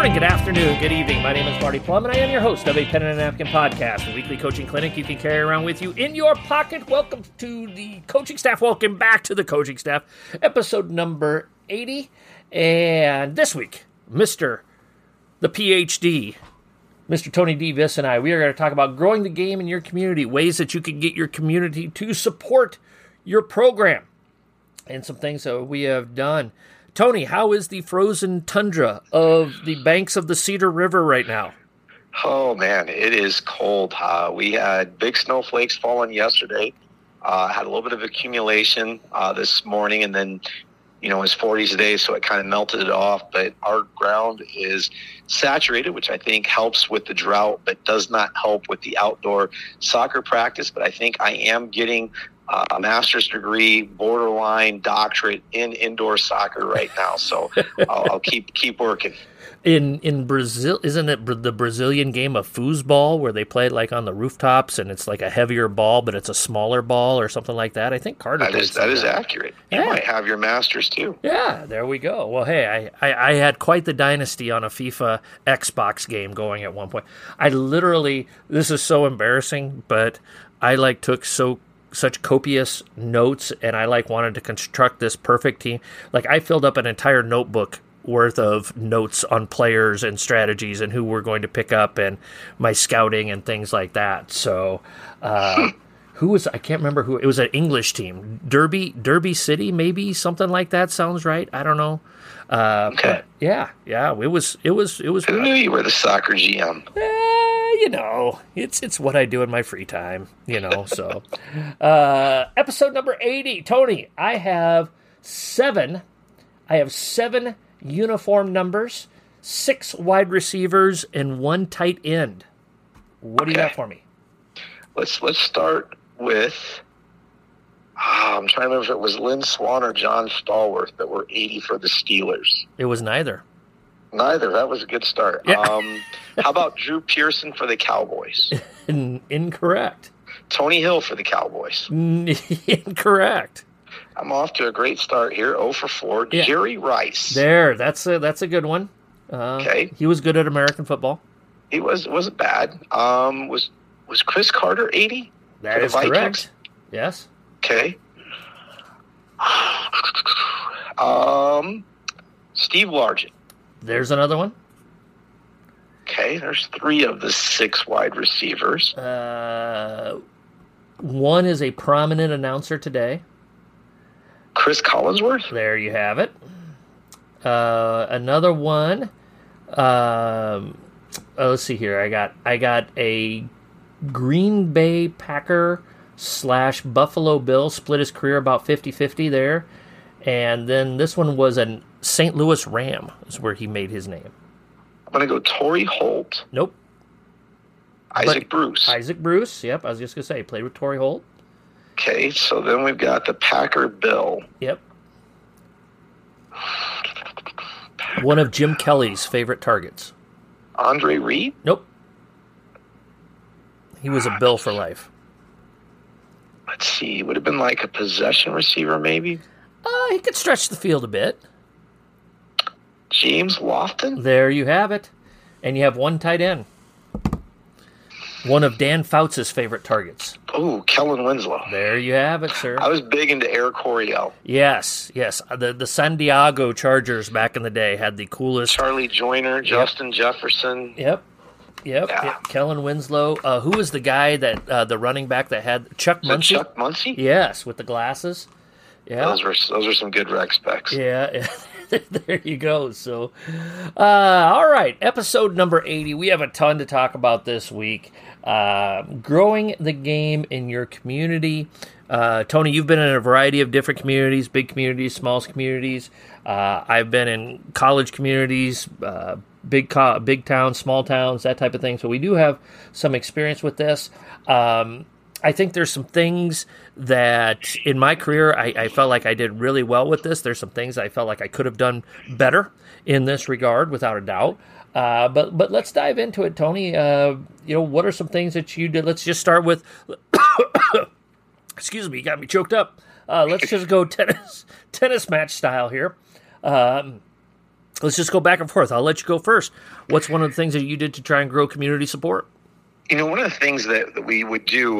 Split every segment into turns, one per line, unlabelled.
morning, good afternoon, good evening. My name is Marty Plum, and I am your host of a Pen and a Napkin podcast, a weekly coaching clinic you can carry around with you in your pocket. Welcome to the coaching staff. Welcome back to the coaching staff, episode number 80. And this week, the PhD, Mr. Tony D. Viss and I, we are going to talk about growing the game in your community, ways that you can get your community to support your program, and some things that we have done. Tony, how is the frozen tundra of the banks of the Cedar River right now?
Oh, man, it is cold. We had big snowflakes falling yesterday. Had a little bit of accumulation this morning, and then, it was 40s today, so it kind of melted it off. But our ground is saturated, which I think helps with the drought, but does not help with the outdoor soccer practice. But I think I am getting a master's degree, borderline doctorate in indoor soccer right now. So I'll keep working.
In Brazil, isn't it the Brazilian game of foosball where they play it like on the rooftops and it's like a heavier ball, but it's a smaller ball or something like that? I think Carter
that is accurate. You might have your master's too.
Yeah, there we go. Well, hey, I had quite the dynasty on a FIFA Xbox game going at one point. I literally, this is so embarrassing, but I took such copious notes, and I wanted to construct this perfect team. I filled up an entire notebook worth of notes on players and strategies and who we're going to pick up and my scouting and things like that. So I can't remember who, it was an English team, Derby City, maybe something like that sounds right. I don't know.
Okay.
But yeah, it was.
Who knew you were the soccer GM?
It's what I do in my free time, so. Episode number 80. Tony, I have seven uniform numbers, 6 wide receivers, and 1 tight end. What do you got for me?
Let's start with, I'm trying to remember if it was Lynn Swan or John Stallworth that were 80 for the Steelers.
It was neither.
That was a good start.
Yeah.
How about Drew Pearson for the Cowboys?
Incorrect.
Tony Hill for the Cowboys?
Incorrect.
I'm off to a great start here. 0 for 4. Yeah. Jerry Rice.
There, that's a good one.
Okay.
He was good at American football.
He wasn't bad. Was Chris Carter 80?
That is correct. Yes.
Okay. Steve Largent.
There's another one.
Okay, there's 3 of the 6 wide receivers.
One is a prominent announcer today.
Chris Collinsworth?
There you have it. Another one. Let's see here. I got a Green Bay Packer / Buffalo Bill, split his career about 50-50 there. And then this one was a St. Louis Ram is where he made his name.
I'm going to go Torrey Holt.
Nope.
Isaac Bruce.
Isaac Bruce, yep. I was just going to say, played with Torrey Holt.
Okay, so then we've got the Packer Bill.
Yep. One of Jim Kelly's favorite targets.
Andre Reed?
Nope. He was a Bill for life.
Let's see. Would have been like a possession receiver, maybe?
He could stretch the field a bit.
James Lofton?
There you have it. And you have 1 tight end. One of Dan Fouts' favorite targets.
Oh, Kellen Winslow.
There you have it, sir.
I was big into Eric Coryell.
Yes. The San Diego Chargers back in the day had the coolest.
Charlie Joyner, Justin Jefferson.
Yep. Kellen Winslow. Who was the guy that the running back that had Chuck Muncie?
Chuck Muncie?
Yes, with the glasses. Yeah.
Those were some good rec specs.
Yeah. There you go. So, all right, episode number 80. We have a ton to talk about this week. Growing the game in your community. Tony, you've been in a variety of different communities, big communities, small communities. I've been in college communities, big towns, small towns, that type of thing. So we do have some experience with this. I think there's some things that in my career I felt like I did really well with this. There's some things I felt like I could have done better in this regard, without a doubt. But let's dive into it, Tony. What are some things that you did? Let's just start with. Excuse me, you got me choked up. Let's just go tennis match style here. Let's just go back and forth. I'll let you go first. What's one of the things that you did to try and grow community support?
One of the things that we would do,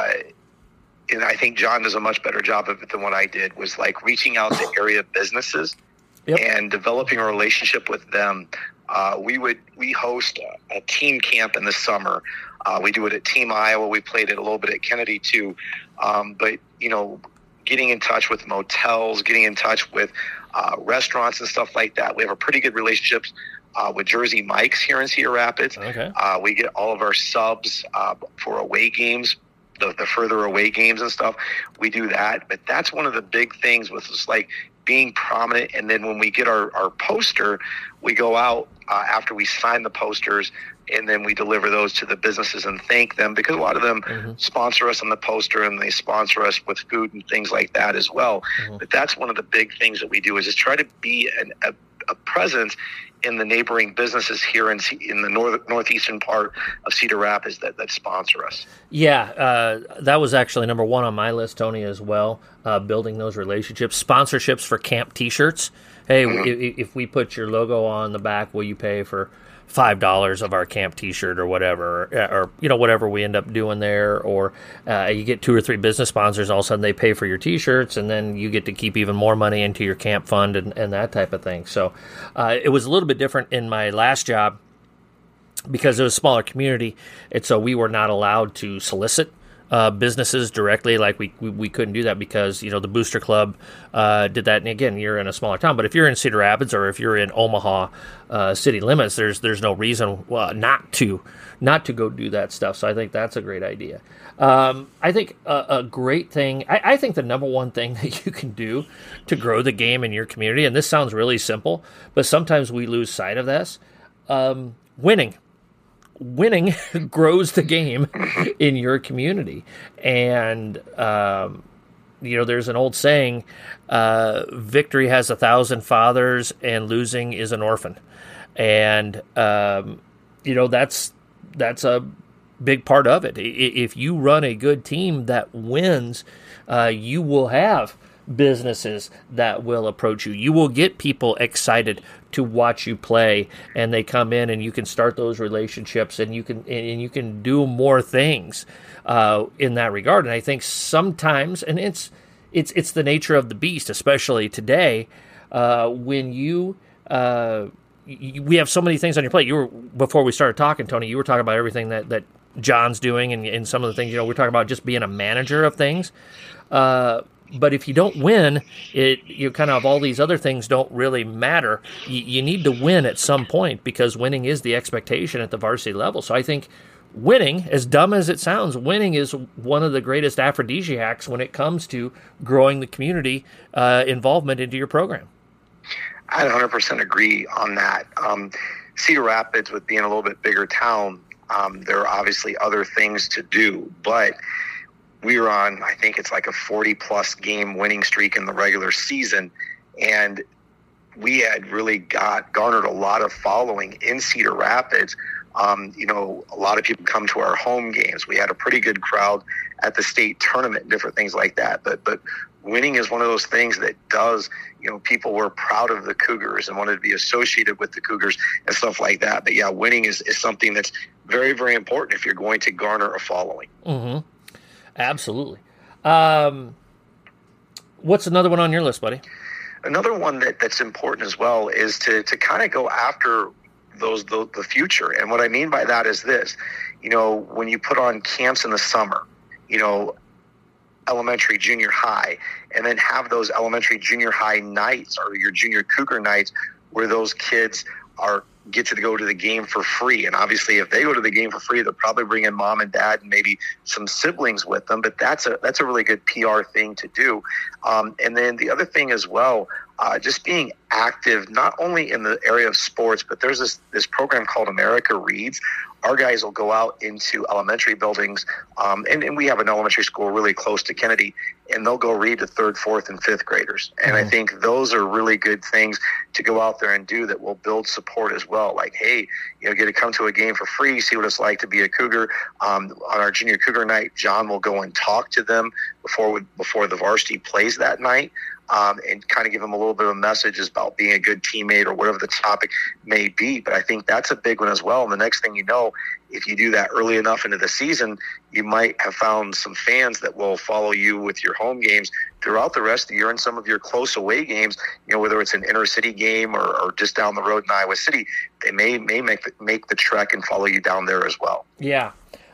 and I think John does a much better job of it than what I did, was like reaching out to area businesses and developing a relationship with them. We host a team camp in the summer. We do it at Team Iowa. We played it a little bit at Kennedy too. But getting in touch with motels, getting in touch with restaurants and stuff like that. We have a pretty good relationships with Jersey Mike's here in Cedar Rapids.
Okay.
We get all of our subs for away games, the further away games and stuff. We do that. But that's one of the big things with just like being prominent. And then when we get our poster, we go out after we sign the posters, and then we deliver those to the businesses and thank them, because a lot of them sponsor us on the poster, and they sponsor us with food and things like that as well. But that's one of the big things that we do, is just try to be a presence in the neighboring businesses here in the northeastern part of Cedar Rapids that sponsor us.
Yeah, that was actually number one on my list, Tony, as well, building those relationships. Sponsorships for camp T-shirts. Hey, if we put your logo on the back, will you pay for $5 of our camp T-shirt or whatever, or whatever we end up doing there, or you get 2 or 3 business sponsors, all of a sudden they pay for your T-shirts, and then you get to keep even more money into your camp fund and that type of thing. So it was a little bit different in my last job because it was a smaller community, and so we were not allowed to solicit businesses directly. Like we couldn't do that because the Booster Club did that. And again, you're in a smaller town, but if you're in Cedar Rapids or if you're in Omaha city limits, there's no reason not to go do that stuff. So I think that's a great idea. I think a great thing. I think the number one thing that you can do to grow the game in your community, and this sounds really simple, but sometimes we lose sight of this. Winning grows the game in your community. And, there's an old saying, victory has 1,000 fathers and losing is an orphan. And, that's a big part of it. If you run a good team that wins, you will have businesses that will approach you. You will get people excited to watch you play, and they come in, and you can start those relationships, and you can do more things in that regard. And I think sometimes, and it's the nature of the beast, especially today, when we have so many things on your plate. Before we started talking, Tony, you were talking about everything that John's doing, and some of the things, we're talking about just being a manager of things. But if you don't win, you kind of all these other things don't really matter. You need to win at some point, because winning is the expectation at the varsity level. So I think winning, as dumb as it sounds, winning is one of the greatest aphrodisiacs when it comes to growing the community involvement into your program.
I 100% agree on that. Cedar Rapids, with being a little bit bigger town, there are obviously other things to do, but we were on, I think it's like a 40-plus game winning streak in the regular season, and we had really garnered a lot of following in Cedar Rapids. A lot of people come to our home games. We had a pretty good crowd at the state tournament and different things like that. But winning is one of those things that does, people were proud of the Cougars and wanted to be associated with the Cougars and stuff like that. But yeah, winning is something that's very, very important if you're going to garner a following.
Mm-hmm. Absolutely. What's another one on your list, buddy?
Another one that's important as well is to kind of go after the future. And what I mean by that is this, when you put on camps in the summer, elementary, junior high, and then have those elementary, junior high nights or your junior Cougar nights where those kids get to go to the game for free. And obviously, if they go to the game for free, they'll probably bring in mom and dad and maybe some siblings with them. But that's a really good PR thing to do. And then the other thing as well, just being active, not only in the area of sports, but there's this program called America Reads. Our guys will go out into elementary buildings, and we have an elementary school really close to Kennedy, and they'll go read to 3rd, 4th, and 5th graders. And I think those are really good things to go out there and do that will build support as well. Like, hey, get to come to a game for free, see what it's like to be a Cougar. On our junior Cougar night, John will go and talk to them before the varsity plays that night. and kind of give them a little bit of a message about being a good teammate or whatever the topic may be. But I think that's a big one as well. And the next thing you know, if you do that early enough into the season, you might have found some fans that will follow you with your home games throughout the rest of the year, and some of your close away games, whether it's an inner city game or just down the road in Iowa City, they may make the trek and follow you down there as well.
Yeah.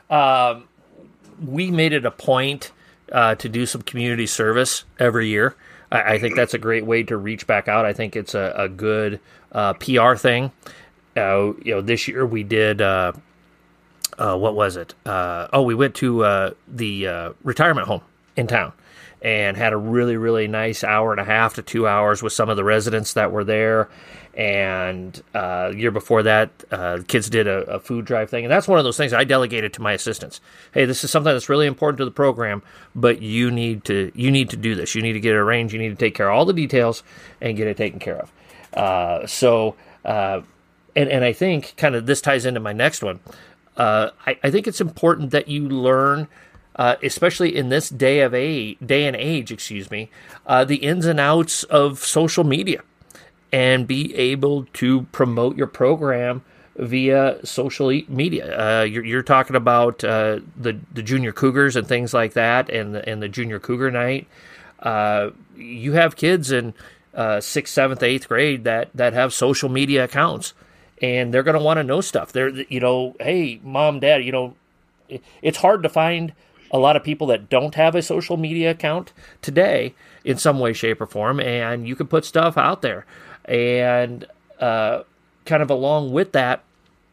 We made it a point to do some community service every year. I think that's a great way to reach back out. I think it's a good PR thing. This year we did, what was it? We went to the retirement home in town and had a really, really nice hour and a half to 2 hours with some of the residents that were there. And the year before that, kids did a food drive thing. And that's one of those things I delegated to my assistants. Hey, this is something that's really important to the program, but you need to do this. You need to get it arranged. You need to take care of all the details and get it taken care of. And I think kind of this ties into my next one. I think it's important that you learn, especially in this day and age, the ins and outs of social media, and be able to promote your program via social media. You're talking about the Junior Cougars and things like that, and the Junior Cougar Night. You have kids in 6th, 7th, 8th grade that have social media accounts, and they're going to want to know stuff. They're, hey, mom, dad, it's hard to find a lot of people that don't have a social media account today in some way, shape, or form, and you can put stuff out there. And kind of along with that,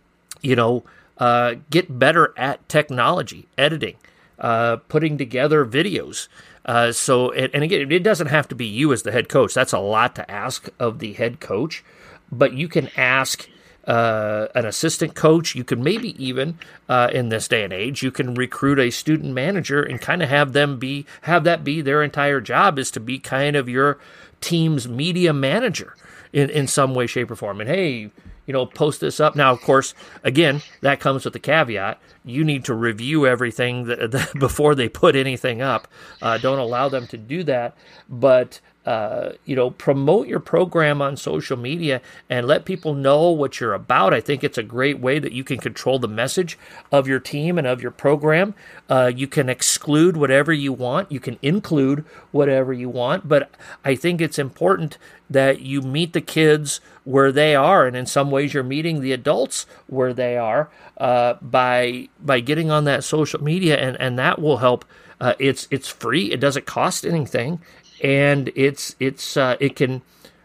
get better at technology, editing, putting together videos. And again, it doesn't have to be you as the head coach. That's a lot to ask of the head coach, but you can ask an assistant coach. You can maybe even, in this day and age, you can recruit a student manager and kind of have that be their entire job, is to be kind of your team's media manager in some way, shape, or form. And hey, post this up. Now, of course, again, that comes with the caveat. You need to review everything before they put anything up. Don't allow them to do that. But promote your program on social media and let people know what you're about. I think it's a great way that you can control the message of your team and of your program. You can exclude whatever you want. You can include whatever you want. But I think it's important that you meet the kids where they are, and in some ways you're meeting the adults where they are by getting on that social media, and that will help. It's free. It doesn't cost anything. And it can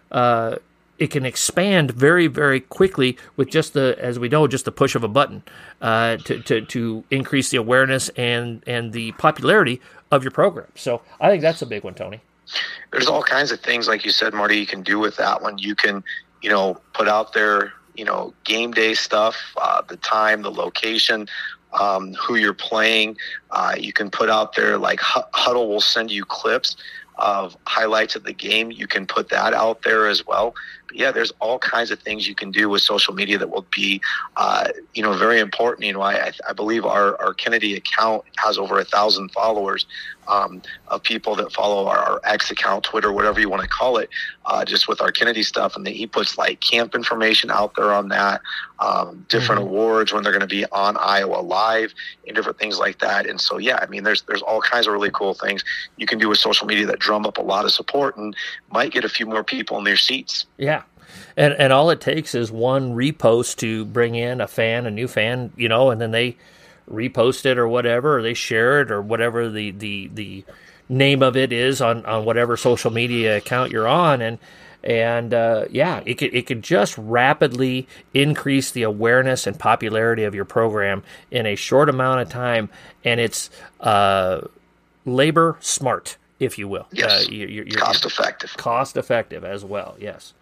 expand very, very quickly with just the push of a button to increase the awareness and the popularity of your program. So I think that's a big one, Tony.
There's all kinds of things, like you said, Marty, you can do with that one. You can, put out there, game day stuff, the time, the location, who you're playing. You can put out there, like Huddle will send you clips of highlights of the game. You can put that out there as well. But yeah, there's all kinds of things you can do with social media that will be, very important. I believe our Kennedy account has over 1,000 followers of people that follow our X account, Twitter, whatever you want to call it, just with our Kennedy stuff. And then he puts like camp information out there on that, different awards when they're going to be on Iowa Live and different things like that. And so, yeah, I mean, there's all kinds of really cool things you can do with social media that drum up a lot of support and might get a few more people in their seats.
Yeah. And all it takes is one repost to bring in a new fan, and then they repost it or whatever, or they share it or whatever the name of it is on whatever social media account you're on. And it could just rapidly increase the awareness and popularity of your program in a short amount of time. And it's labor smart, if you will.
Yes. You're cost-effective.
Cost-effective as well, yes.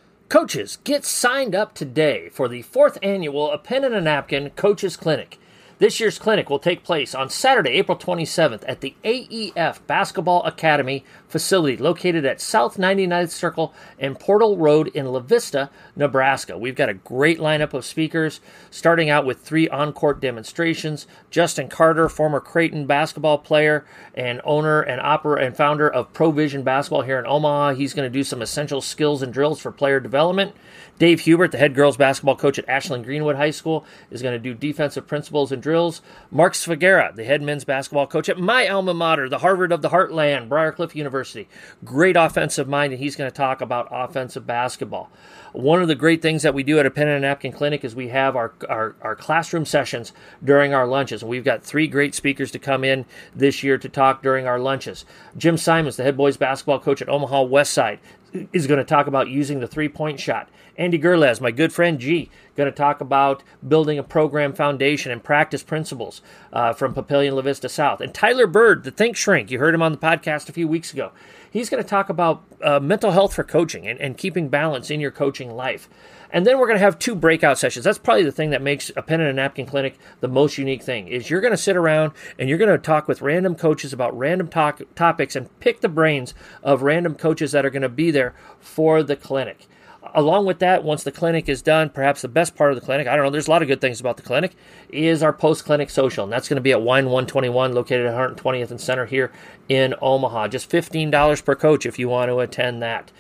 Coaches, get signed up today for the 4th annual A Pen and a Napkin Coaches Clinic. This year's clinic will take place on Saturday, April 27th at the AEF Basketball Academy facility located at South 99th Circle and Portal Road in La Vista, Nebraska. We've got a great lineup of speakers, starting out with 3 on-court demonstrations. Justin Carter, former Creighton basketball player and owner and founder of Provision Basketball here in Omaha. He's going to do some essential skills and drills for player development. Dave Hubert, the head girls basketball coach at Ashland Greenwood High School, is going to do defensive principles and drills. Mark Svagera, the head men's basketball coach at my alma mater, the Harvard of the Heartland, Briarcliff University. Great offensive mind, and he's going to talk about offensive basketball. One of the great things that we do at a Pen and a Napkin Clinic is we have our classroom sessions during our lunches. And we've got 3 great speakers to come in this year to talk during our lunches. Jim Simons, the head boys basketball coach at Omaha Westside, is going to talk about using the three-point shot. Andy Gerlez, my good friend G, going to talk about building a program foundation and practice principles from Papillion La Vista South. And Tyler Bird, the Think Shrink, you heard him on the podcast a few weeks ago. He's going to talk about mental health for coaching and keeping balance in your coaching life. And then we're going to have 2 breakout sessions. That's probably the thing that makes a Pen and a Napkin Clinic the most unique thing, is you're going to sit around and you're going to talk with random coaches about random topics and pick the brains of random coaches that are going to be there for the clinic. Along with that, once the clinic is done, perhaps the best part of the clinic, I don't know, there's a lot of good things about the clinic, is our post-clinic social. And that's going to be at Wine 121, located at 120th and Center here in Omaha. Just $15 per coach if you want to attend that.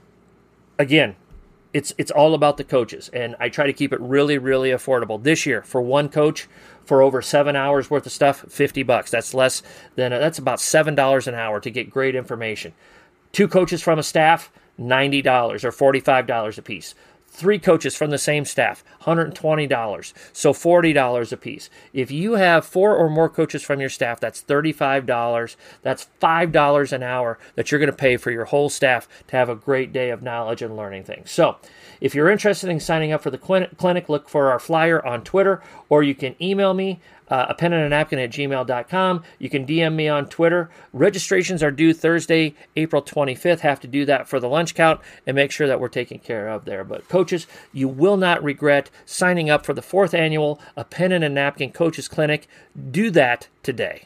Again, it's all about the coaches, and I try to keep it really, really affordable. This year, for one coach, for over 7 hours worth of stuff, $50. That's about $7 an hour to get great information. 2 coaches from a staff, $90 or $45 a piece. 3 coaches from the same staff, $120, so $40 a piece. If you have 4 or more coaches from your staff, that's $35. That's $5 an hour that you're going to pay for your whole staff to have a great day of knowledge and learning things. So if you're interested in signing up for the clinic, look for our flyer on Twitter, or you can email me, a pen and a napkin at gmail.com. You can DM me on Twitter. Registrations are due Thursday, April 25th. Have to do that for the lunch count and make sure that we're taken care of there. But coaches, you will not regret signing up for the 4th annual A Pen and a Napkin Coaches Clinic. Do that today.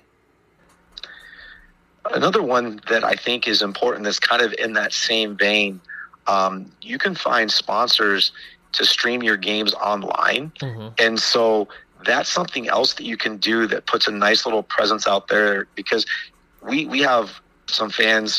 Another one that I think is important that's kind of in that same vein, you can find sponsors to stream your games online. Mm-hmm. And so that's something else that you can do that puts a nice little presence out there, because we have some fans,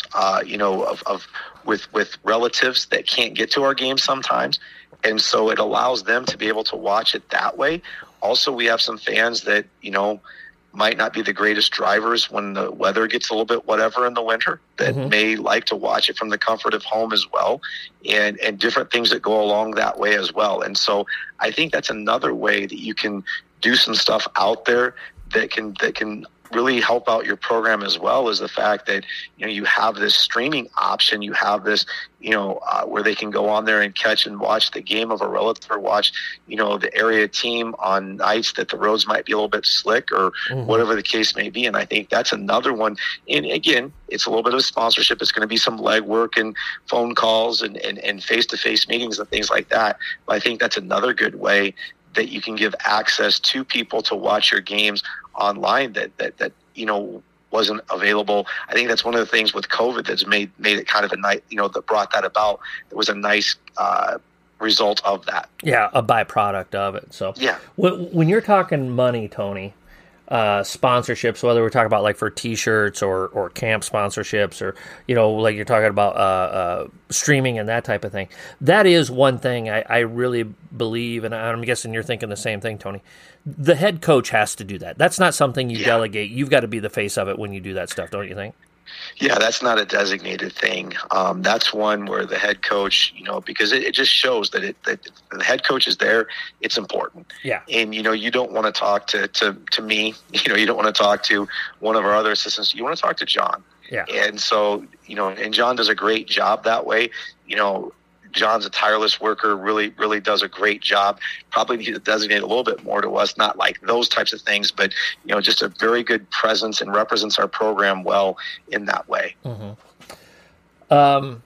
with relatives that can't get to our games sometimes. And so it allows them to be able to watch it that way. Also, we have some fans that, might not be the greatest drivers when the weather gets a little bit whatever in the winter, that may like to watch it from the comfort of home as well, and different things that go along that way as well. And so I think that's another way that you can do some stuff out there that can really help out your program, as well as the fact that, you have this streaming option. You have this, where they can go on there and catch and watch the game of a relative, or watch, the area team on nights that the roads might be a little bit slick, or whatever the case may be. And I think that's another one. And again, it's a little bit of sponsorship. It's going to be some legwork and phone calls and face-to-face meetings and things like that. But I think that's another good way that you can give access to people to watch your games online that wasn't available. I think that's one of the things with COVID that's made it kind of a nice, that brought that about. It was a nice result of that.
Yeah, a byproduct of it. So
yeah,
when you're talking money, Tony, sponsorships, whether we're talking about like for T-shirts or camp sponsorships, or like you're talking about streaming and that type of thing, that is one thing I really believe, and I'm guessing you're thinking the same thing, Tony. The head coach has to do that. That's not something you delegate. You've got to be the face of it when you do that stuff, don't you think?
Yeah, that's not a designated thing. That's one where the head coach, because it just shows that the head coach is there. It's important.
Yeah.
And, you don't want to talk to me. You don't want to talk to one of our other assistants. You want to talk to John.
Yeah.
And so, and John does a great job that way. John's a tireless worker, really, really does a great job. Probably need to designate a little bit more to us, not like those types of things, but, just a very good presence and represents our program well in that way.
Mm-hmm.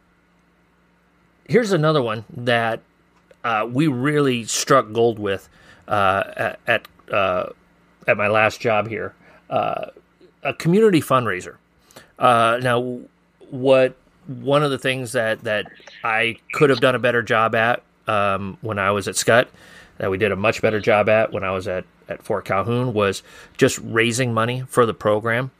Here's another one that we really struck gold with at at my last job here, a community fundraiser. Now, one of the things that I could have done a better job at when I was at Scott, that we did a much better job at when I was at Fort Calhoun, was just raising money for the program.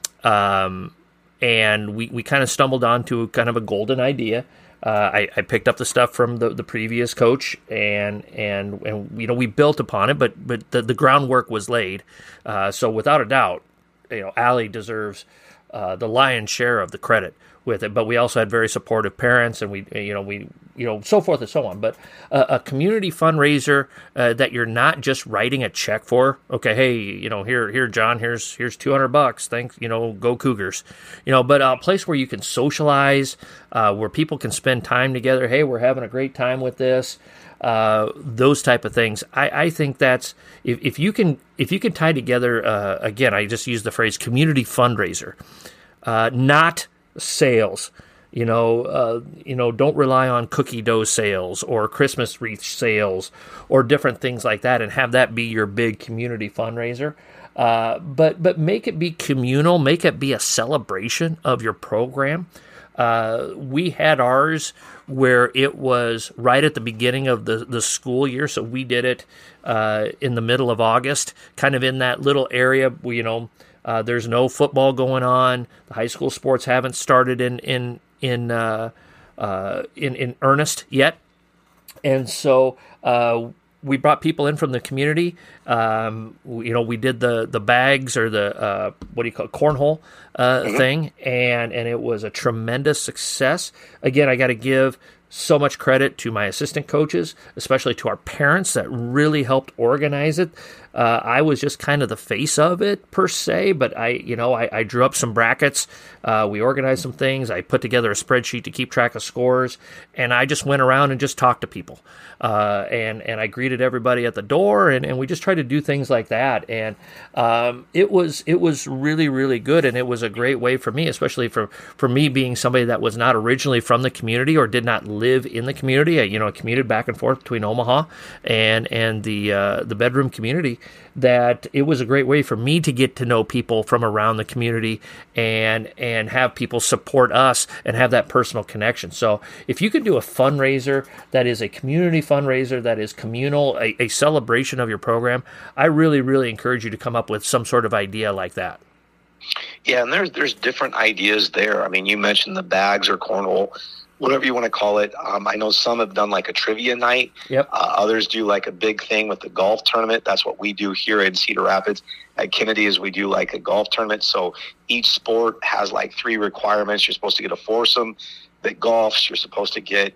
And we kind of stumbled onto kind of a golden idea. I picked up the stuff from the previous coach, and we built upon it, but the groundwork was laid. So without a doubt, Allie deserves the lion's share of the credit with it. But we also had very supportive parents, and we so forth and so on. But a community fundraiser that you're not just writing a check for. Okay, hey, here, John, here's $200. Thanks, go Cougars. But a place where you can socialize, where people can spend time together. Hey, we're having a great time with this. Those type of things. I think that's if you can tie together. Again, I just use the phrase community fundraiser, not sales. Don't rely on cookie dough sales or Christmas wreath sales or different things like that, and have that be your big community fundraiser. But make it be communal. Make it be a celebration of your program. We had ours where it was right at the beginning of the school year, so we did it in the middle of August, kind of in that little area. There's no football going on. The high school sports haven't started in earnest yet, and so we brought people in from the community. We did the bags, or the cornhole thing, and it was a tremendous success. Again, I got to give so much credit to my assistant coaches, especially to our parents that really helped organize it. I was just kind of the face of it per se, but I drew up some brackets. We organized some things. I put together a spreadsheet to keep track of scores, and I just went around and just talked to people. And I greeted everybody at the door, and we just tried to do things like that. And it was really, really good, and it was a great way for me, especially for me being somebody that was not originally from the community or did not live in the community. I commuted back and forth between Omaha and the bedroom community. That it was a great way for me to get to know people from around the community and have people support us and have that personal connection. So if you can do a fundraiser that is a community fundraiser, that is communal, a celebration of your program, I really, really encourage you to come up with some sort of idea like that.
Yeah, and there's different ideas there. I mean, you mentioned the bags or cornhole, whatever you want to call it. I know some have done like a trivia night.
Yep.
Others do like a big thing with the golf tournament. That's what we do here in Cedar Rapids at Kennedy, is we do like a golf tournament. So each sport has like 3 requirements. You're supposed to get a foursome that golfs. You're supposed to get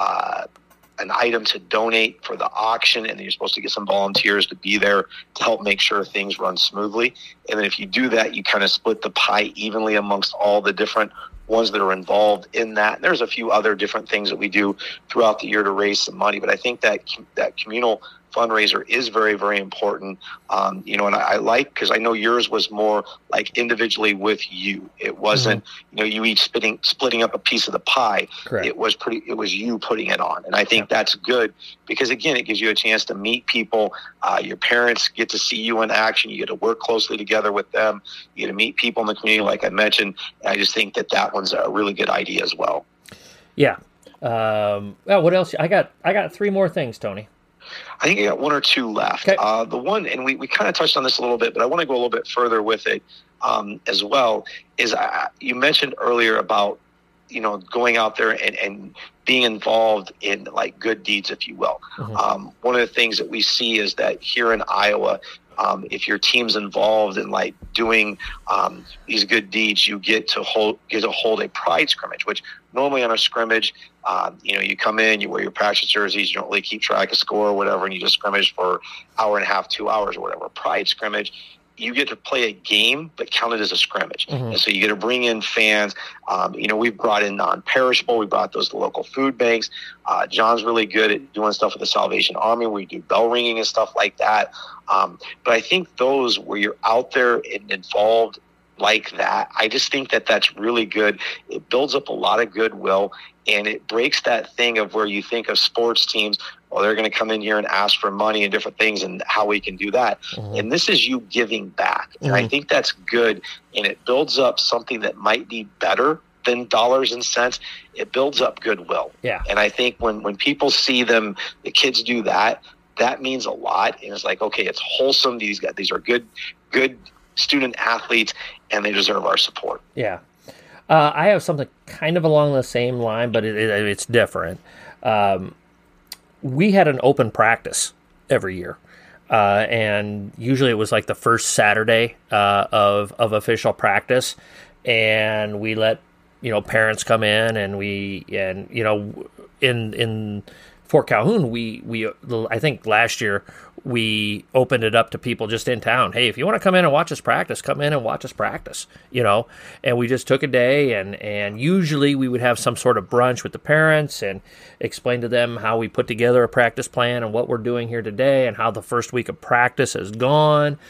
an item to donate for the auction, and then you're supposed to get some volunteers to be there to help make sure things run smoothly. And then if you do that, you kind of split the pie evenly amongst all the different ones that are involved in that. And there's a few other different things that we do throughout the year to raise some money, but I think that communal fundraiser is very, very important. And I like, because I know yours was more like individually with you. It wasn't, you each splitting up a piece of the pie.
Correct.
It was you putting it on. And I think that's good because, again, it gives you a chance to meet people. Your parents get to see you in action. You get to work closely together with them. You get to meet people in the community, like I mentioned. And I just think that one's a really good idea as well.
Yeah. Well, what else? I got 3 more things, Tony.
I think I got 1 or 2 left.
Okay.
The one, and we kind of touched on this a little bit, but I want to go a little bit further with it as well, is you mentioned earlier about, going out there and being involved in like good deeds, if you will. Mm-hmm. One of the things that we see is that here in Iowa, if your team's involved in like doing these good deeds, you get to hold a pride scrimmage, which normally on a scrimmage, you come in, you wear your practice jerseys, you don't really keep track of score or whatever, and you just scrimmage for an hour and a half, 2 hours or whatever. Pride scrimmage, you get to play a game, but count it as a scrimmage. Mm-hmm. And so you get to bring in fans. We've brought in non-perishable. We brought those to local food banks. John's really good at doing stuff with the Salvation Army. We do bell ringing and stuff like that. But I think those where you're out there and involved like that, I just think that's really good. It builds up a lot of goodwill, and it breaks that thing of where you think of sports teams well, they're going to come in here and ask for money and different things and how we can do that. And this is you giving back. And I think that's good. And it builds up something that might be better than dollars and cents. It builds up goodwill.
Yeah.
And I think when people see the kids do that, that means a lot. And it's like, okay, it's wholesome. These are good student athletes, and they deserve our support.
Yeah. I have something kind of along the same line, but it's different. We had an open practice every year. And usually it was like the first Saturday of official practice. And we let, parents come in, and in Fort Calhoun, we I think last year we opened it up to people just in town. Hey, if you want to come in and watch us practice, come in and watch us practice, and we just took a day, and usually we would have some sort of brunch with the parents and explain to them how we put together a practice plan and what we're doing here today and how the first week of practice has gone.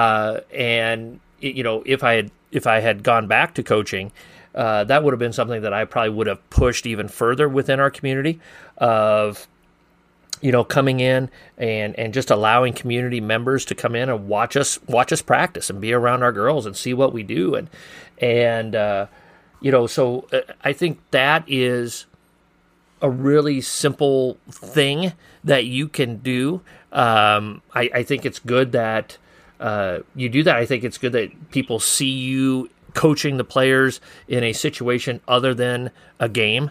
If I had gone back to coaching, that would have been something that I probably would have pushed even further within our community of, coming in and just allowing community members to come in and watch us practice and be around our girls and see what we do. So I think that is a really simple thing that you can do. I think it's good that you do that. I think it's good that people see you coaching the players in a situation other than a game,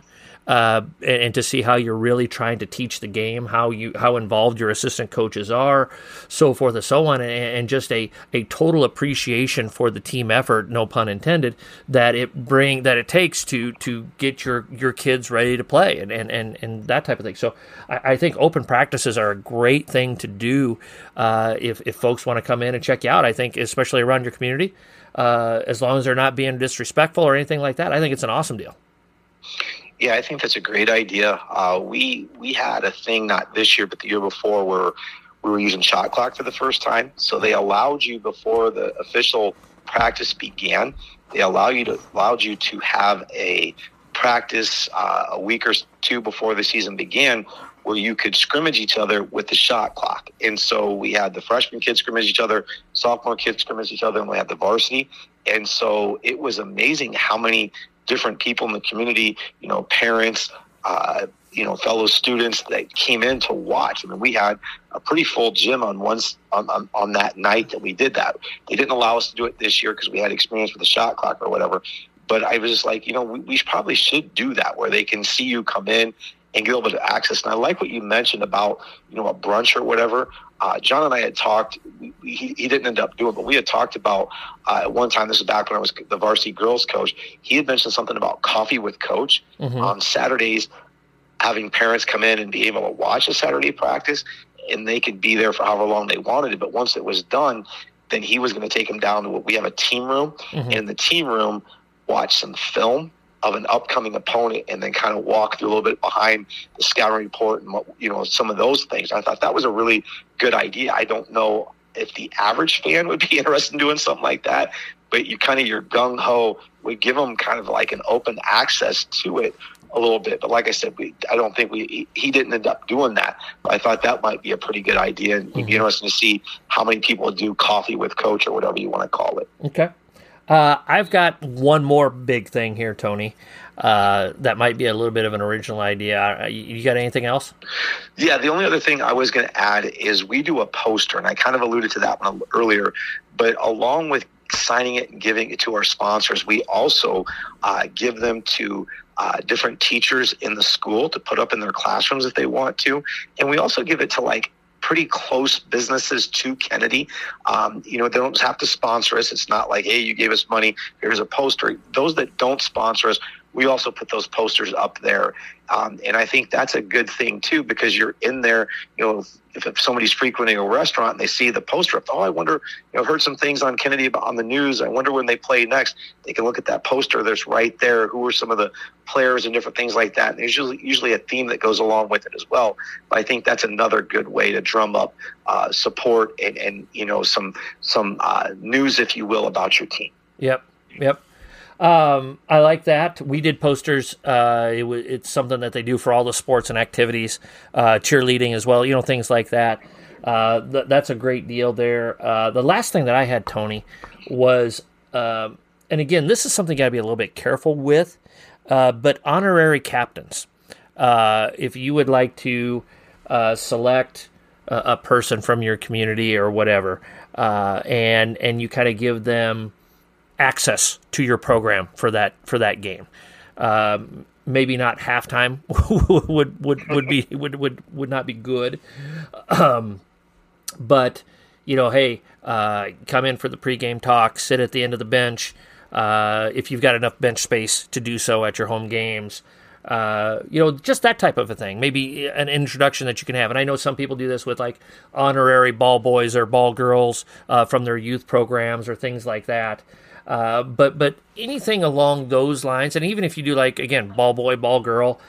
and to see how you're really trying to teach the game, how involved your assistant coaches are, so forth and so on, and just a total appreciation for the team effort, no pun intended, that it takes to get your kids ready to play and that type of thing. So I think open practices are a great thing to do if folks want to come in and check you out. I think especially around your community. As long as they're not being disrespectful or anything like that, I think it's an awesome deal.
Yeah, I think that's a great idea. We had a thing, not this year, but the year before, where we were using shot clock for the first time. So they allowed you, before the official practice began, they allowed you to have a practice a week or two before the season began, where you could scrimmage each other with the shot clock. And so we had the freshman kids scrimmage each other, sophomore kids scrimmage each other, and we had the varsity. And so it was amazing how many different people in the community, parents, fellow students that came in to watch. I mean, we had a pretty full gym on that night that we did that. They didn't allow us to do it this year because we had experience with the shot clock or whatever. But I was just like, we probably should do that, where they can see you come in and get a little bit of access. And I like what you mentioned about, a brunch or whatever. John and I had talked, he didn't end up doing it, but we had talked about at one time, this is back when I was the varsity girls coach, he had mentioned something about coffee with coach on Saturdays, having parents come in and be able to watch a Saturday practice, and they could be there for however long they wanted it. But once it was done, then he was going to take them down to we have a team room, and in the team room, watch some film of an upcoming opponent, and then kind of walk through a little bit behind the scouting report and some of those things. I thought that was a really good idea. I don't know if the average fan would be interested in doing something like that, but your gung-ho would give them kind of like an open access to it a little bit. But like I said, I don't think he didn't end up doing that. But I thought that might be a pretty good idea, and it'd be interesting to see how many people do coffee with coach or whatever you want to call it.
Okay. I've got one more big thing here, Tony, that might be a little bit of an original idea. You got anything else?
Yeah, the only other thing I was going to add is we do a poster, and I kind of alluded to that one earlier, but along with signing it and giving it to our sponsors, we also give them to different teachers in the school to put up in their classrooms if they want to. And we also give it to pretty close businesses to Kennedy. They don't have to sponsor us. It's not like, hey, you gave us money, here's a poster. Those that don't sponsor us, we also put those posters up there. And I think that's a good thing too, because you're in there, if somebody's frequenting a restaurant and they see the poster up, I wonder, I've heard some things on Kennedy on the news. I wonder when they play next. They can look at that poster that's right there. Who are some of the players and different things like that? And there's usually a theme that goes along with it as well. But I think that's another good way to drum up support and some news, if you will, about your team.
Yep. I like that. We did posters. It's something that they do for all the sports and activities, cheerleading as well, things like that. That's a great deal there. The last thing that I had, Tony, was, and again, this is something you got to be a little bit careful with, but honorary captains. If you would like to select a person from your community or whatever, and you kind of give them access to your program for that game. Maybe not halftime would not be good. But hey, come in for the pregame talk, sit at the end of the bench. If you've got enough bench space to do so at your home games, just that type of a thing. Maybe an introduction that you can have. And I know some people do this with like honorary ball boys or ball girls from their youth programs or things like that. But anything along those lines, and even if you do like, again, ball boy, ball girl,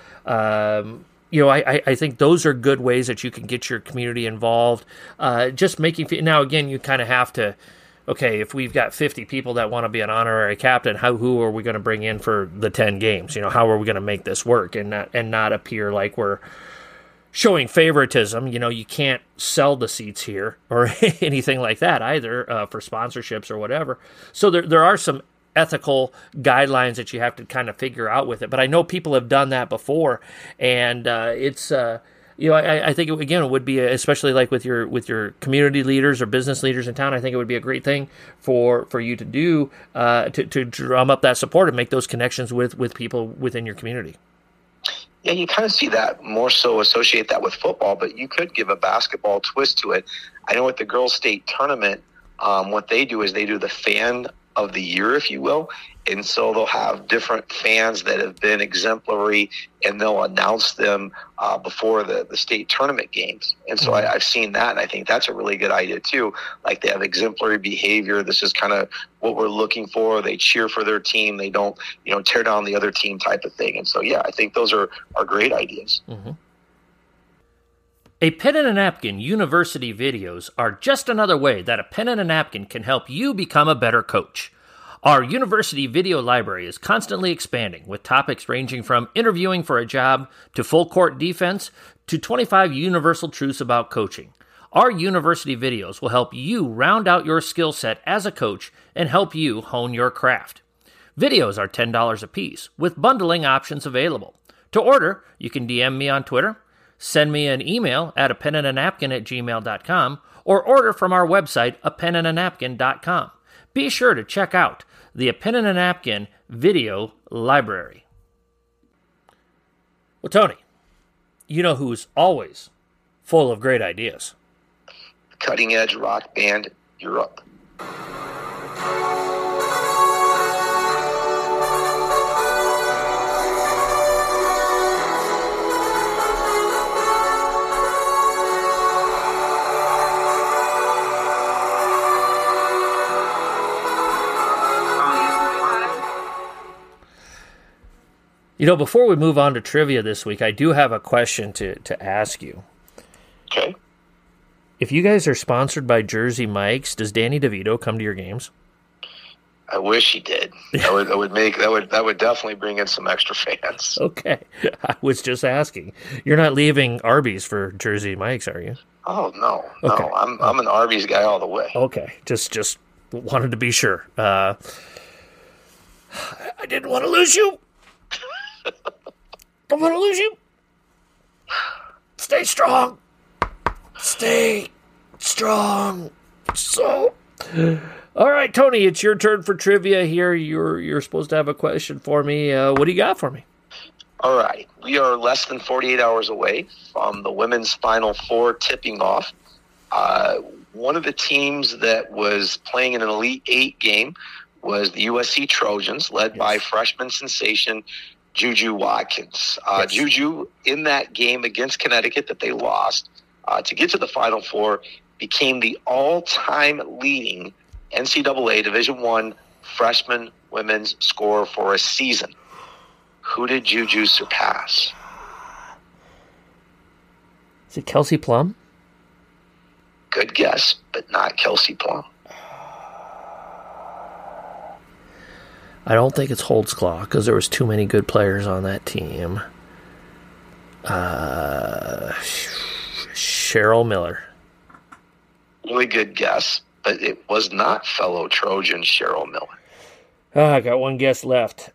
I think those are good ways that you can get your community involved. Just making, now again, you kind of have to, okay, if we've got 50 people that want to be an honorary captain, who are we going to bring in for the 10 games? How are we going to make this work and not appear like we're showing favoritism? You can't sell the seats here or anything like that either for sponsorships or whatever. So there are some ethical guidelines that you have to kind of figure out with it. But I know people have done that before, and it's I think it would be, especially like with your community leaders or business leaders in town, I think it would be a great thing for you to do to drum up that support and make those connections with people within your community.
Yeah, you kind of see that more so associate that with football, but you could give a basketball twist to it. I know at the girls' state tournament, what they do is they do the fan of the year, if you will. And so they'll have different fans that have been exemplary, and they'll announce them before the state tournament games. And so I've seen that, and I think that's a really good idea too. Like, they have exemplary behavior. This is kind of what we're looking for. They cheer for their team. They don't, tear down the other team type of thing. And so, yeah, I think those are great ideas.
Mm-hmm. A pen and a napkin university videos are just another way that a pen and a napkin can help you become a better coach. Our university video library is constantly expanding, with topics ranging from interviewing for a job to full court defense to 25 universal truths about coaching. Our university videos will help you round out your skill set as a coach and help you hone your craft. Videos are $10 a piece, with bundling options available. To order, you can DM me on Twitter, send me an email at apenandanapkin@gmail.com, or order from our website, apenandanapkin.com. Be sure to check out the A Pen and a Napkin video library. Well, Tony, you know who's always full of great ideas?
Cutting Edge Rock Band Europe.
Before we move on to trivia this week, I do have a question to ask you.
Okay.
If you guys are sponsored by Jersey Mike's, does Danny DeVito come to your games?
I wish he did. That would definitely bring in some extra fans.
Okay. I was just asking. You're not leaving Arby's for Jersey Mike's, are you?
Oh, no.
Okay.
No, I'm an Arby's guy all the way.
Okay. Just wanted to be sure. I didn't want to lose you. Don't want to lose you. Stay strong. Stay strong. So, all right, Tony, it's your turn for trivia here. You're supposed to have a question for me. What do you got for me?
All right. We are less than 48 hours away from the women's Final Four tipping off. One of the teams that was playing in an Elite Eight game was the USC Trojans, led by freshman sensation Juju Watkins. Juju, in that game against Connecticut that they lost to get to the Final Four, became the all-time leading NCAA Division I freshman women's scorer for a season. Who did Juju surpass?
Is it Kelsey Plum?
Good guess, but not Kelsey Plum.
I don't think it's Holtzclaw because there was too many good players on that team. Cheryl Miller.
Really good guess, but it was not fellow Trojan Cheryl Miller.
I got one guess left.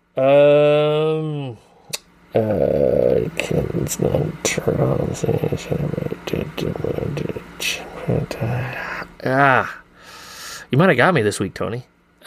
You might have got me this week, Tony.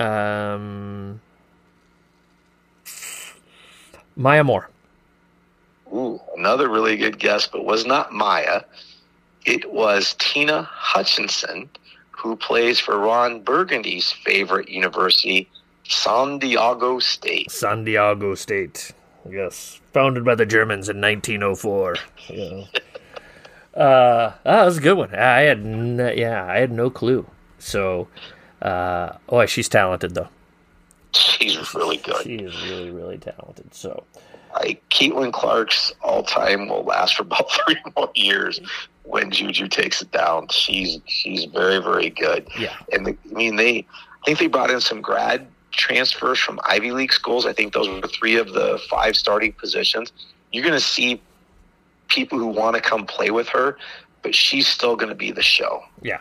Maya Moore.
Ooh, another really good guess, but was not Maya. It was Tina Hutchinson, who plays for Ron Burgundy's favorite university, San Diego State.
San Diego State, yes. Founded by the Germans in 1904. Yeah. That was a good one. I had no clue. So, she's talented, though.
She's really good.
She is really, really talented. So,
Caitlin Clark's all-time will last for about 3 more years when Juju takes it down. She's very, very good.
Yeah.
And I think they brought in some grad transfers from Ivy League schools. I think those were 3 of the 5 starting positions. You're going to see people who want to come play with her, but she's still going to be the show.
Yeah.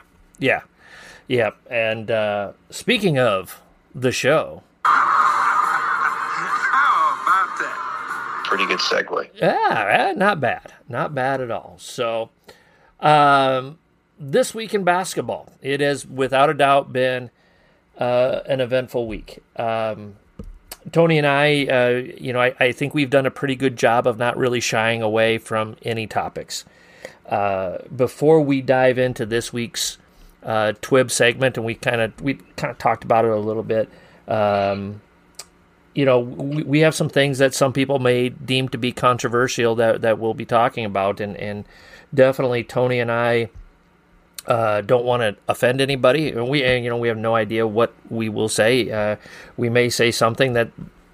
And speaking of the show,
how about that?
Pretty good segue.
Yeah, not bad at all. So, this week in basketball, it has without a doubt been an eventful week. Tony and I think we've done a pretty good job of not really shying away from any topics. Before we dive into this week's TWIB segment, and we kind of talked about it a little bit. We have some things that some people may deem to be controversial that we'll be talking about, and definitely Tony and I don't want to offend anybody. We have no idea what we will say. We may say something that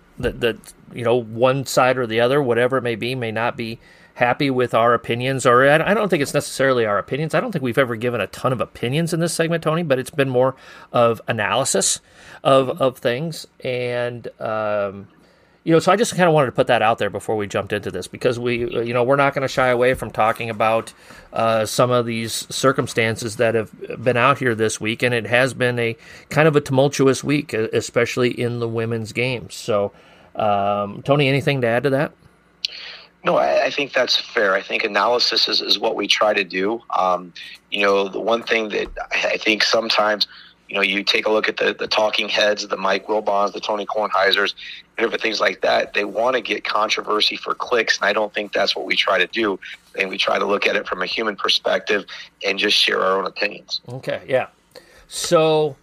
one side or the other, whatever it may be, may not be happy with our opinions, or I don't think it's necessarily our opinions. I don't think we've ever given a ton of opinions in this segment, Tony, but it's been more of analysis of things. And, so I just kind of wanted to put that out there before we jumped into this, because we're not going to shy away from talking about some of these circumstances that have been out here this week. And it has been a kind of a tumultuous week, especially in the women's games. So, Tony, anything to add to that?
No, I think that's fair. I think analysis is what we try to do. The one thing that I think sometimes, you take a look at the talking heads, the Mike Wilbons, the Tony Kornheisers, and different things like that. They want to get controversy for clicks, and I don't think that's what we try to do. And we try to look at it from a human perspective and just share our own opinions.
Okay, yeah. So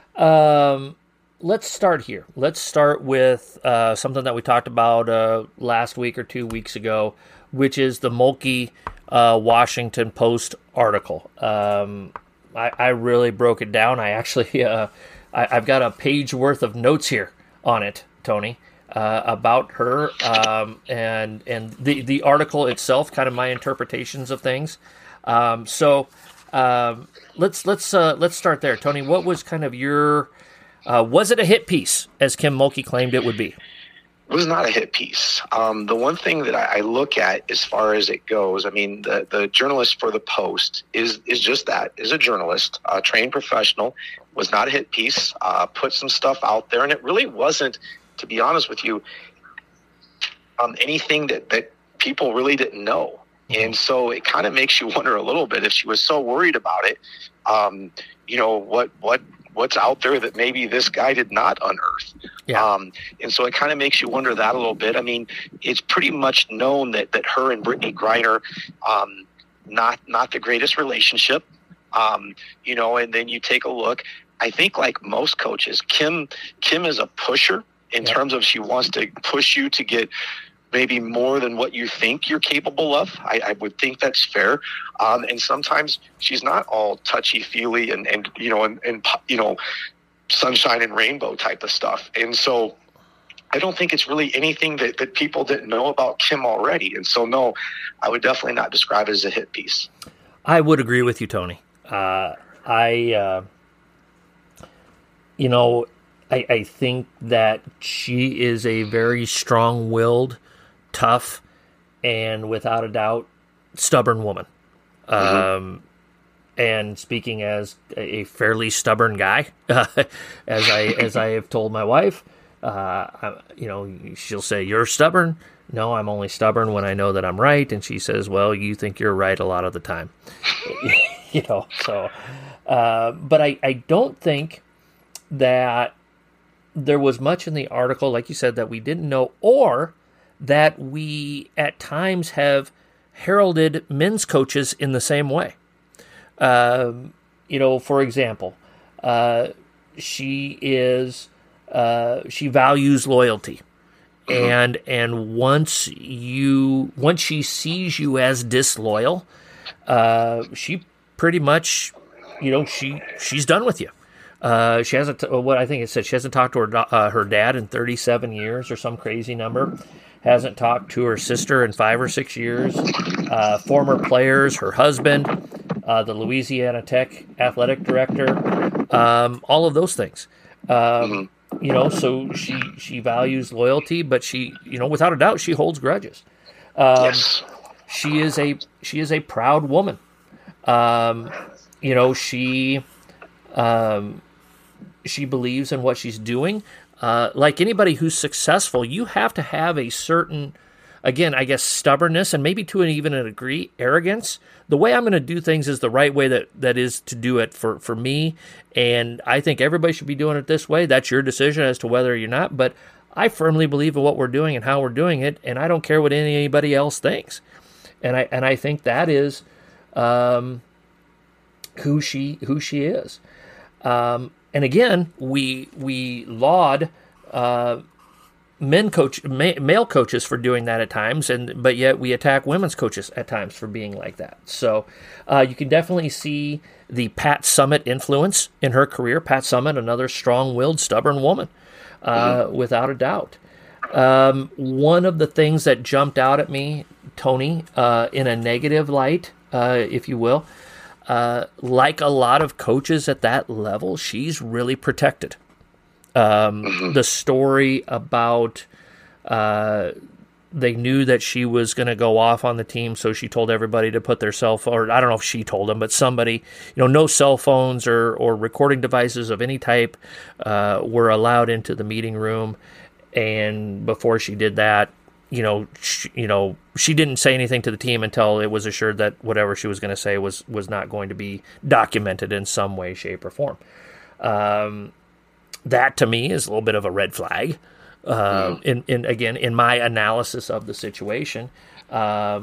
let's start here. Let's start with something that we talked about last week or 2 weeks ago, which is the Mulkey Washington Post article. I really broke it down. I actually, I've got a page worth of notes here on it, Tony, about her, and the article itself, kind of my interpretations of things. Let's start there, Tony. What was kind of your, was it a hit piece, as Kim Mulkey claimed it would be?
It was not a hit piece. The one thing that I look at as far as it goes, the journalist for the Post is just that, is a journalist, a trained professional, was not a hit piece, put some stuff out there, and it really wasn't, to be honest with you, anything that people really didn't know. And so it kind of makes you wonder a little bit, if she was so worried about it, what's out there that maybe this guy did not unearth.
Yeah.
And so it kind of makes you wonder that a little bit. It's pretty much known that her and Brittany Griner, not the greatest relationship, and then you take a look. I think like most coaches, Kim is a pusher in terms of she wants to push you to get maybe more than what you think you're capable of. I would think that's fair. And sometimes she's not all touchy-feely and sunshine and rainbow type of stuff. And so I don't think it's really anything that people didn't know about Kim already. And so, no, I would definitely not describe it as a hit piece.
I would agree with you, Tony. I think that she is a very strong-willed, tough, and without a doubt, stubborn woman. And speaking as a fairly stubborn guy, as I have told my wife, she'll say, "You're stubborn." No, I'm only stubborn when I know that I'm right. And she says, "Well, you think you're right a lot of the time." But I don't think that there was much in the article, like you said, that we didn't know, or that we at times have heralded men's coaches in the same way. For example, she values loyalty. And once she sees you as disloyal, she pretty much, she's done with you. She hasn't. What I think it said, she hasn't talked to her dad in 37 years or some crazy number. Hasn't talked to her sister in 5 or 6 years. Former players, her husband, the Louisiana Tech athletic director, all of those things. So she values loyalty, but she, without a doubt, she holds grudges.
Yes.
She is a proud woman. She believes in what she's doing. Like anybody who's successful, you have to have a certain, again, I guess, stubbornness and maybe to even a degree, arrogance. The way I'm going to do things is the right way that is to do it for me. And I think everybody should be doing it this way. That's your decision as to whether you're not. But I firmly believe in what we're doing and how we're doing it. And I don't care what anybody else thinks. And I think that is who she is. And again, we laud male coaches for doing that at times, but yet we attack women's coaches at times for being like that. So you can definitely see the Pat Summitt influence in her career. Pat Summitt, another strong-willed, stubborn woman, without a doubt. One of the things that jumped out at me, Tony, in a negative light, if you will, like a lot of coaches at that level, she's really protected. The story about they knew that she was going to go off on the team, so she told everybody to put their cell phone, or I don't know if she told them, but somebody, no cell phones or recording devices of any type were allowed into the meeting room. And before she did that, she didn't say anything to the team until it was assured that whatever she was going to say was not going to be documented in some way, shape, or form. That to me is a little bit of a red flag. In my analysis of the situation. I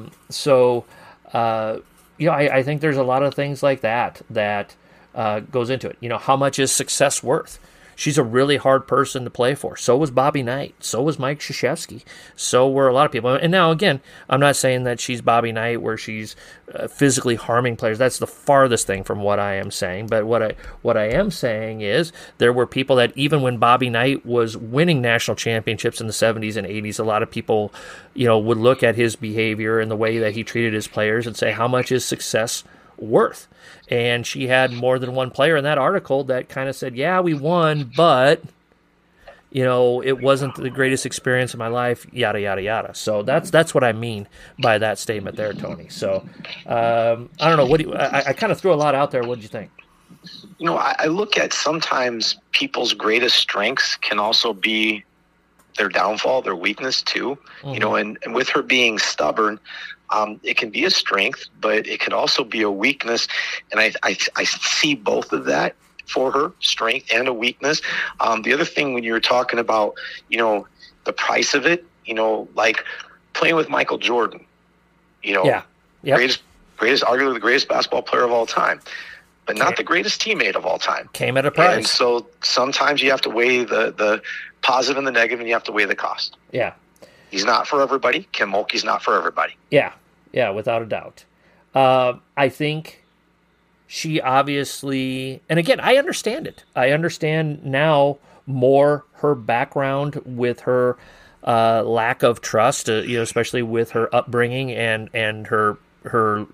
think there's a lot of things like that goes into it. How much is success worth? She's a really hard person to play for. So was Bobby Knight. So was Mike Krzyzewski. So were a lot of people. And now, again, I'm not saying that she's Bobby Knight where she's physically harming players. That's the farthest thing from what I am saying. But what I am saying is there were people that even when Bobby Knight was winning national championships in the 70s and 80s, a lot of people, would look at his behavior and the way that he treated his players and say, how much is success worth? And she had more than one player in that article that kind of said, yeah, we won, but, it wasn't the greatest experience of my life, yada, yada, yada. So that's what I mean by that statement there, Tony. So I don't know. I kind of threw a lot out there. What did you think?
I look at sometimes people's greatest strengths can also be their downfall, their weakness too. And with her being stubborn, it can be a strength, but it can also be a weakness. And I see both of that for her, strength and a weakness. The other thing when you were talking about, the price of it, like playing with Michael Jordan, greatest, arguably the greatest basketball player of all time, but not the greatest teammate of all time.
Came at a price.
And so sometimes you have to weigh the positive and the negative, and you have to weigh the cost.
Yeah.
He's not for everybody. Kim Mulkey's not for everybody.
Yeah, without a doubt. I think she obviously, and again, I understand it. I understand now more her background with her lack of trust, especially with her upbringing and her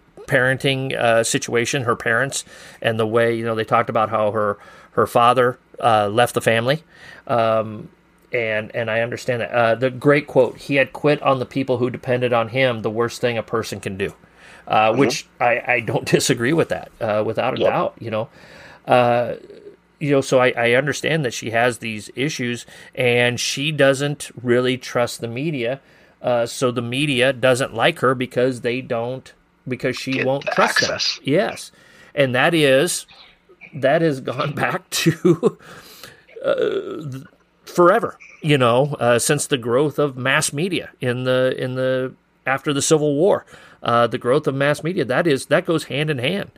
parenting situation, her parents, and the way, they talked about how her father left the family. And I understand that. The great quote, he had quit on the people who depended on him, the worst thing a person can do, which I don't disagree with that, without a doubt, so I understand that she has these issues, and she doesn't really trust the media. So the media doesn't like her because she won't trust them. Yes. And that has gone back to forever, since the growth of mass media after the Civil War, the growth of mass media, that goes hand in hand.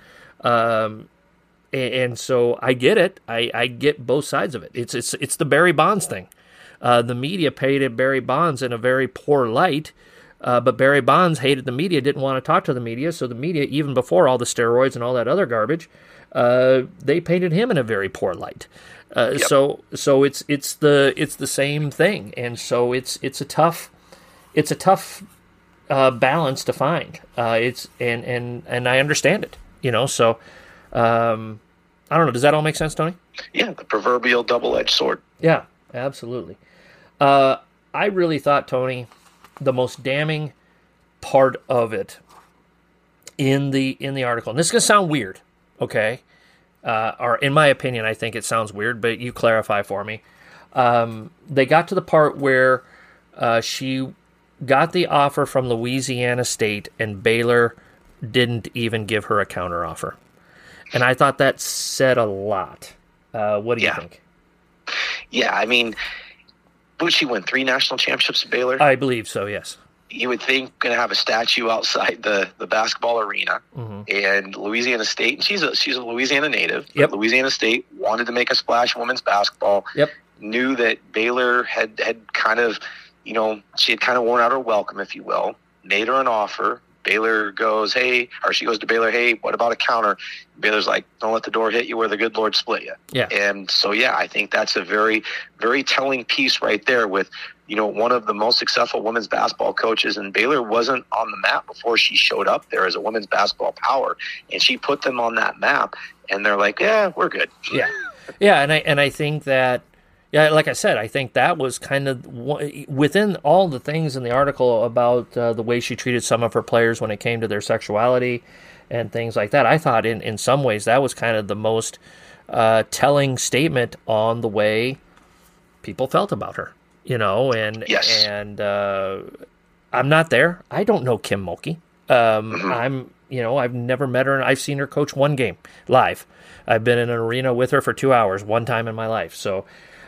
And so I get it. I get both sides of it. It's the Barry Bonds thing. The media painted Barry Bonds in a very poor light, but Barry Bonds hated the media, didn't want to talk to the media, so the media, even before all the steroids and all that other garbage, they painted him in a very poor light. So it's the same thing, and so it's a tough balance to find. And I understand it, So I don't know. Does that all make sense, Tony?
Yeah, the proverbial double-edged sword.
Yeah, absolutely. I really thought, Tony, the most damning part of it in the article, and this is going to sound weird, okay? Or in my opinion, I think it sounds weird, but you clarify for me. They got to the part where she got the offer from Louisiana State, and Baylor didn't even give her a counteroffer. And I thought that said a lot. What do you think?
Yeah, I mean, would she win 3 national championships at Baylor?
I believe so, yes.
You would think going to have a statue outside the basketball arena, and Louisiana State. And she's a Louisiana native.
Yep.
Louisiana State wanted to make a splash in women's basketball.
Yep.
Knew that Baylor had kind of, she had kind of worn out her welcome, if you will. Made her an offer. Baylor goes, she goes to Baylor, hey, what about a counter? Baylor's like, don't let the door hit you where the good Lord split you.
Yeah.
And so, I think that's a very, very telling piece right there with, one of the most successful women's basketball coaches, and Baylor wasn't on the map before she showed up there as a women's basketball power, and she put them on that map, and they're like, yeah, we're good.
Yeah. Yeah, and I think that, like I said, I think that was kind of within all the things in the article about the way she treated some of her players when it came to their sexuality and things like that. I thought in some ways that was kind of the most telling statement on the way people felt about her, and
yes.
And I'm not there. I don't know Kim Mulkey. I've never met her, and I've seen her coach one game live. I've been in an arena with her for 2 hours one time in my life. So,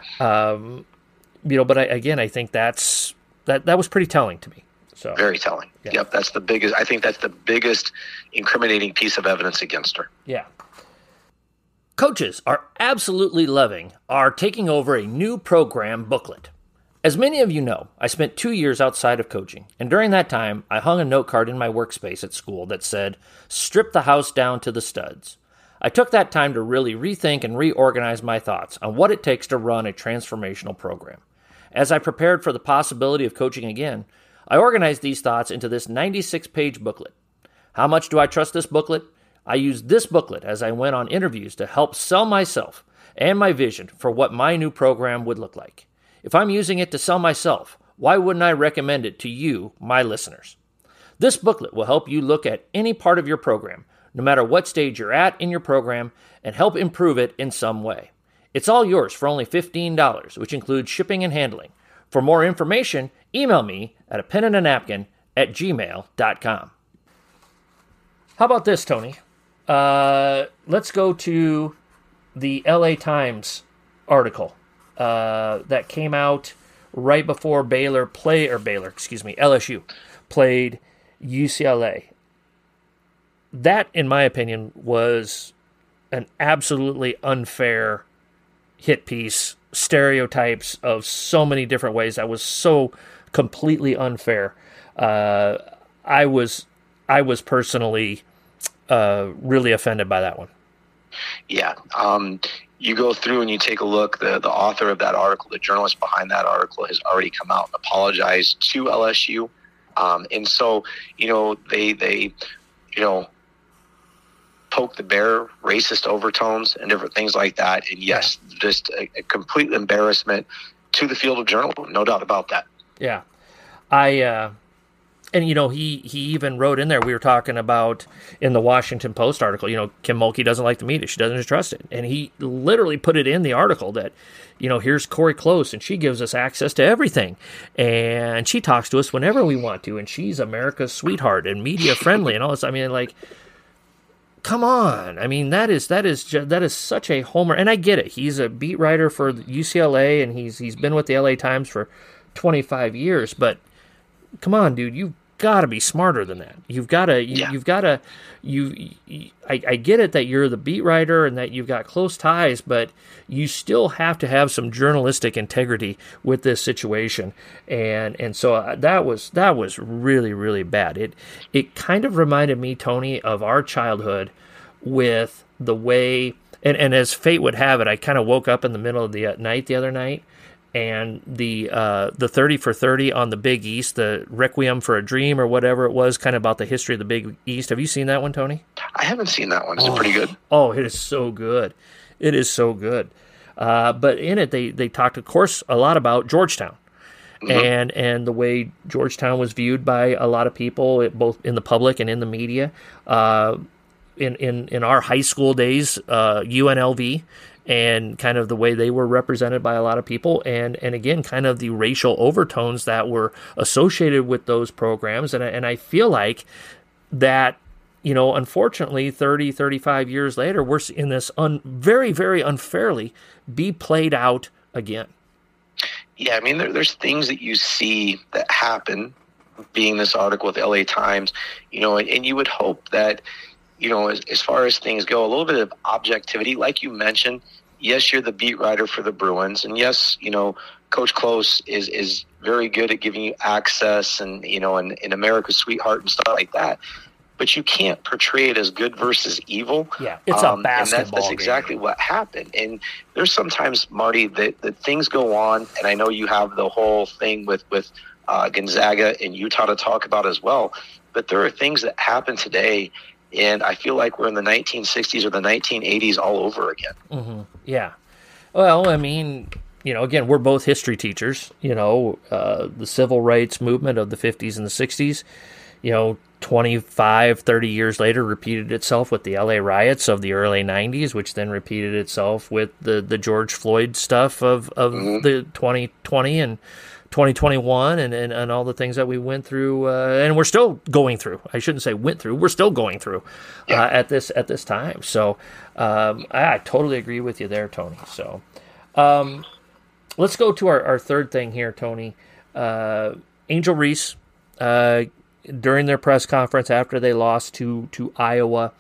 but I think that was pretty telling to me. So
very telling. Yeah. Yep, that's the biggest. I think that's the biggest incriminating piece of evidence against her.
Yeah. Coaches are absolutely loving our Taking Over a New Program booklet. As many of you know, I spent 2 years outside of coaching, and during that time, I hung a note card in my workspace at school that said, "Strip the house down to the studs." I took that time to really rethink and reorganize my thoughts on what it takes to run a transformational program. As I prepared for the possibility of coaching again, I organized these thoughts into this 96-page booklet. How much do I trust this booklet? I used this booklet as I went on interviews to help sell myself and my vision for what my new program would look like. If I'm using it to sell myself, why wouldn't I recommend it to you, my listeners? This booklet will help you look at any part of your program, no matter what stage you're at in your program, and help improve it in some way. It's all yours for only $15, which includes shipping and handling. For more information, email me at apenandanapkin@gmail.com. How about this, Tony? Let's go to the LA Times article that came out right before LSU played UCLA. That, in my opinion, was an absolutely unfair hit piece, stereotypes of so many different ways. That was so completely unfair. I was personally really offended by that one.
Yeah. You go through and you take a look, the author of that article, the journalist behind that article has already come out and apologized to LSU. And so, they poke the bear, racist overtones, and different things like that. And yes, just a complete embarrassment to the field of journalism, no doubt about that.
Yeah. And, he even wrote in there, we were talking about in the Washington Post article, Kim Mulkey doesn't like the media. She doesn't trust it. And he literally put it in the article that, here's Corey Close, and she gives us access to everything. And she talks to us whenever we want to. And she's America's sweetheart and media friendly and all this. I mean, like, come on. I mean, that is such a homer. And I get it. He's a beat writer for UCLA, and he's been with the LA Times for 25 years. But come on, dude, you've got to be smarter than that. You've got to, I get it that you're the beat writer and that you've got close ties, but you still have to have some journalistic integrity with this situation. And so that was really, really bad. It kind of reminded me, Tony, of our childhood with the way, and as fate would have it, I kind of woke up in the middle of the night the other night, and the 30 for 30 on the Big East, the Requiem for a Dream or whatever it was, kind of about the history of the Big East. Have you seen that one, Tony?
I haven't seen that one. Is it pretty good?
Oh, it is so good. It is so good. But in it, they talked, of course, a lot about Georgetown. Mm-hmm. And the way Georgetown was viewed by a lot of people, both in the public and in the media. In our high school days, UNLV, and kind of the way they were represented by a lot of people, and again, kind of the racial overtones that were associated with those programs. And I feel like that, unfortunately, 30, 35 years later, we're in this very, very unfairly be played out again.
Yeah, I mean, there's things that you see that happen, being this article with LA Times, and you would hope that, as far as things go, a little bit of objectivity, like you mentioned. Yes, you're the beat writer for the Bruins, and yes, Coach Close is very good at giving you access and and America's sweetheart and stuff like that. But you can't portray it as good versus evil.
Yeah, it's a basketball
and that's exactly what happened. And there's sometimes, Marty, that things go on, and I know you have the whole thing with Gonzaga and Utah to talk about as well. But there are things that happen today. And I feel like we're in the 1960s or the 1980s all over again.
Mm-hmm. Yeah. Well, I mean, again, we're both history teachers. The civil rights movement of the 50s and the 60s, 25, 30 years later repeated itself with the LA riots of the early 90s, which then repeated itself with the George Floyd stuff of mm-hmm. the 2020 and 2021 and all the things that we went through, and we're still going through. I shouldn't say went through. We're still going through at this time. So I totally agree with you there, Tony. So let's go to our third thing here, Tony. Angel Reese, during their press conference after they lost to Iowa,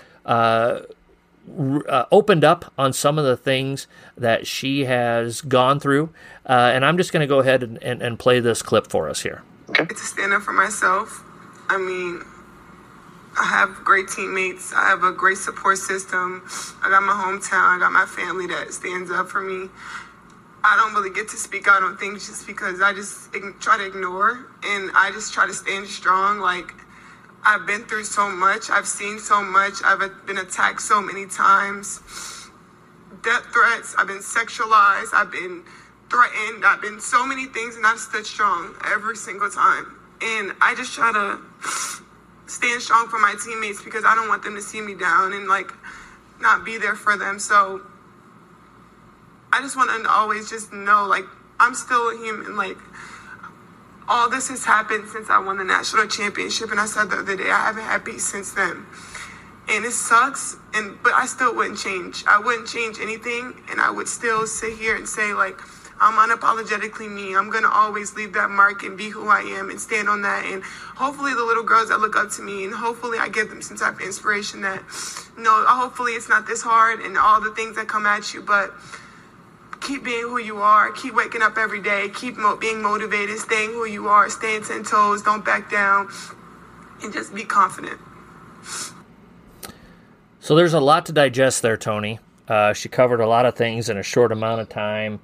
opened up on some of the things that she has gone through. And I'm just going to go ahead and play this clip for us here.
Okay. To stand up for myself. I mean, I have great teammates. I have a great support system. I got my hometown. I got my family that stands up for me. I don't really get to speak out on things just because I just try to ignore. And I just try to stand strong. Like, I've been through so much. I've seen so much. I've been attacked so many times. Death threats. I've been sexualized. I've been threatened. I've been so many things, and I've stood strong every single time. And I just try to stand strong for my teammates because I don't want them to see me down and, not be there for them. So I just want them to always just know, I'm still a human. All this has happened since I won the national championship, and I said the other day, I haven't had peace since then. And it sucks, but I still wouldn't change. I wouldn't change anything, and I would still sit here and say, I'm unapologetically me. I'm going to always leave that mark and be who I am and stand on that. And hopefully the little girls that look up to me, and hopefully I give them some type of inspiration that, hopefully it's not this hard and all the things that come at you, but keep being who you are. Keep waking up every day. Keep being motivated, staying who you are, staying 10 toes, don't back down, and just be confident.
So there's a lot to digest there, Tony. She covered a lot of things in a short amount of time.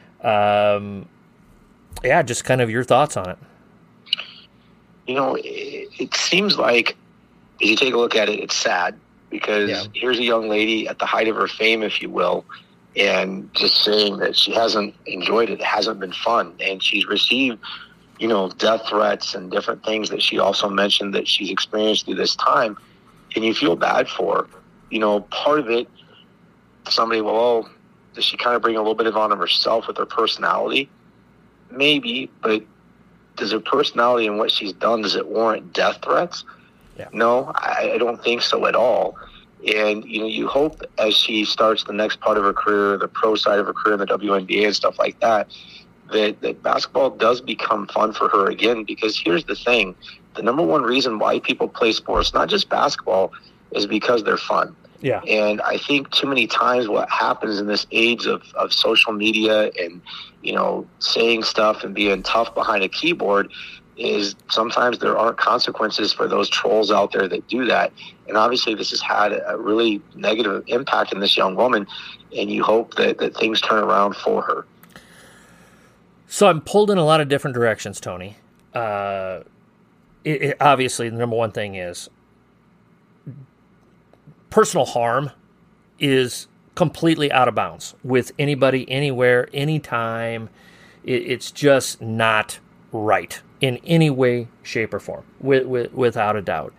Just kind of your thoughts on it.
It seems like, if you take a look at it, it's sad. because here's a young lady at the height of her fame, if you will, and just saying that she hasn't enjoyed it. It hasn't been fun. And she's received, death threats and different things that she also mentioned that she's experienced through this time. And you feel bad for her. Part of it, somebody, does she kind of bring a little bit of on of herself with her personality? Maybe, but does her personality and what she's done, does it warrant death threats?
Yeah.
No, I don't think so at all. And, you hope as she starts the next part of her career, the pro side of her career in the WNBA and stuff like that, that basketball does become fun for her again. Because here's the thing, the number one reason why people play sports, not just basketball, is because they're fun.
Yeah.
And I think too many times what happens in this age of social media and, saying stuff and being tough behind a keyboard is sometimes there aren't consequences for those trolls out there that do that. And obviously this has had a really negative impact in this young woman, and you hope that things turn around for her.
So I'm pulled in a lot of different directions, Tony. Obviously, the number one thing is personal harm is completely out of bounds with anybody, anywhere, anytime. It's just not right in any way, shape, or form, without a doubt.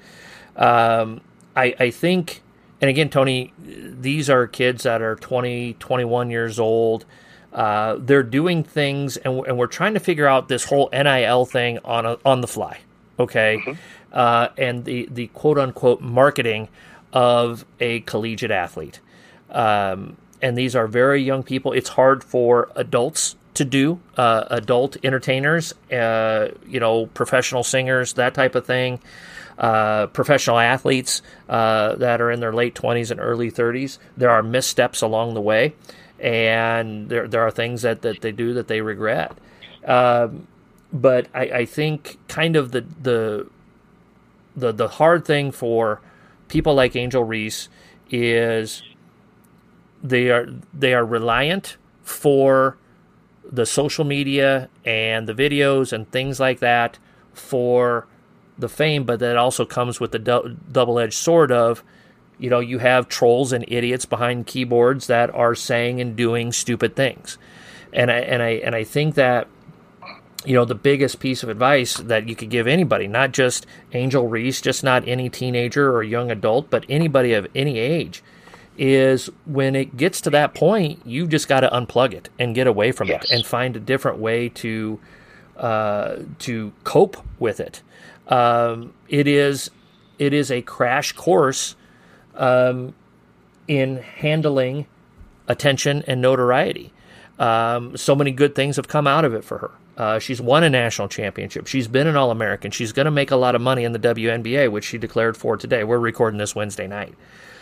I think, and again, Tony, these are kids that are 20, 21 years old. They're doing things, and we're trying to figure out this whole NIL thing on the fly, okay? Mm-hmm. And the quote-unquote marketing of a collegiate athlete. And these are very young people. It's hard for adults to do, adult entertainers, professional singers, that type of thing, professional athletes that are in their late 20s and early 30s. There are missteps along the way, and there are things that they do that they regret. But I think kind of the hard thing for people like Angel Reese is they are reliant for the social media and the videos and things like that for the fame, but that also comes with the double-edged sword of, you have trolls and idiots behind keyboards that are saying and doing stupid things, and I think that the biggest piece of advice that you could give anybody, not just Angel Reese, just not any teenager or young adult, but anybody of any age, is when it gets to that point, you just got to unplug it and get away from it and find a different way to cope with it. It is a crash course in handling attention and notoriety. So many good things have come out of it for her. She's won a national championship. She's been an All-American. She's going to make a lot of money in the WNBA, which she declared for today. We're recording this Wednesday night.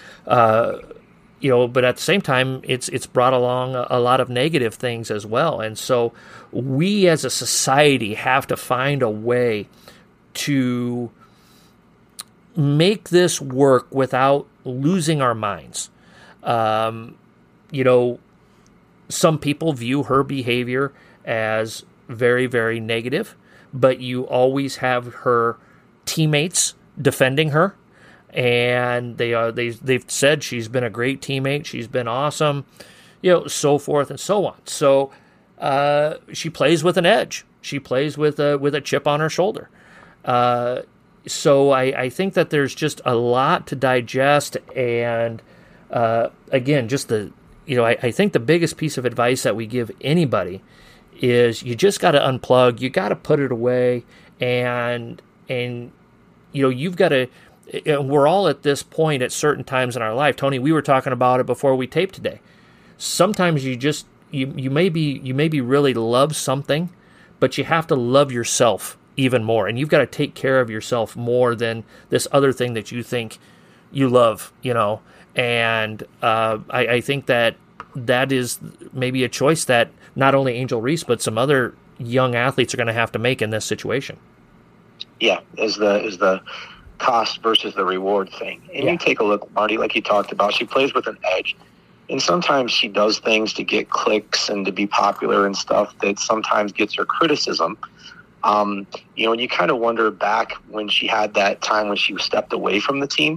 But at the same time, it's brought along a lot of negative things as well. And so we as a society have to find a way to make this work without losing our minds. Some people view her behavior as very, very negative, but you always have her teammates defending her. And they've said she's been a great teammate. She's been awesome, so forth and so on. So she plays with an edge. She plays with a chip on her shoulder. So I think that there's just a lot to digest. And again, just I think the biggest piece of advice that we give anybody is you just got to unplug. You got to put it away, and you've got to. We're all at this point at certain times in our life. Tony, we were talking about it before we taped today. Sometimes you maybe really love something, but you have to love yourself even more. And you've got to take care of yourself more than this other thing that you think you love, And I think that is maybe a choice that not only Angel Reese, but some other young athletes are going to have to make in this situation.
Yeah, is the cost versus the reward thing. And you take a look, Marty, like you talked about, she plays with an edge. And sometimes she does things to get clicks and to be popular and stuff that sometimes gets her criticism. And you kind of wonder back when she had that time when she stepped away from the team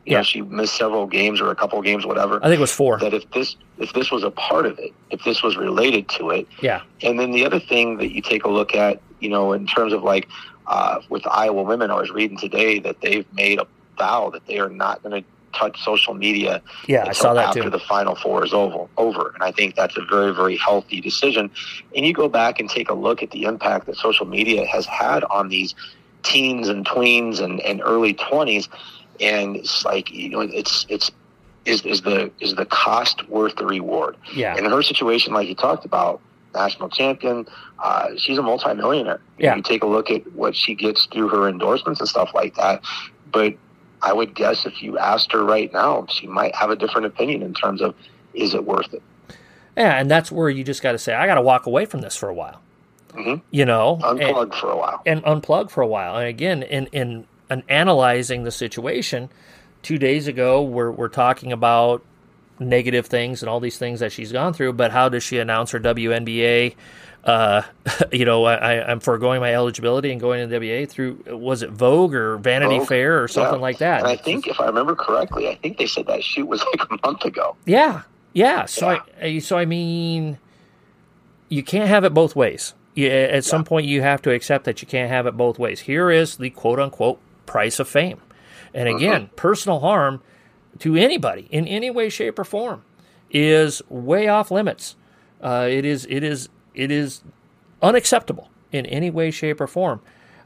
You know, she missed several games or a couple of games, whatever.
I think it was 4.
That if this was a part of it, if this was related to it.
Yeah.
And then the other thing that you take a look at, you know, in terms of like with Iowa women, I was reading today that they've made a vow that they are not going to touch social media
I saw that
after
too.
the Final Four is over. And I think that's a very, very healthy decision. And you go back and take a look at the impact that social media has had on these teens and tweens and early 20s. And it's like, you know, is the cost worth the reward?
Yeah.
And in her situation, like you talked about, national champion, she's a multimillionaire.
Yeah.
You take a look at what she gets through her endorsements and stuff like that. But I would guess if you asked her right now, she might have a different opinion in terms of, is it worth it?
Yeah, and that's where you just got to say, I got to walk away from this for a while.
Mm-hmm.
You know?
Unplug for a while.
And unplug for a while. And again, in analyzing the situation, 2 days ago, we're talking about negative things and all these things that she's gone through, but how does she announce her WNBA? You know, I'm foregoing my eligibility and going to the WNBA through, was it Vogue or Vanity Fair or something like that?
And I think, if I remember correctly, I think they said that shoot was like a month ago.
Yeah. So I mean, you can't have it both ways. At some point, you have to accept that you can't have it both ways. Here is the quote-unquote price of fame. And again, personal harm to anybody in any way, shape, or form is way off limits. It is unacceptable in any way, shape, or form.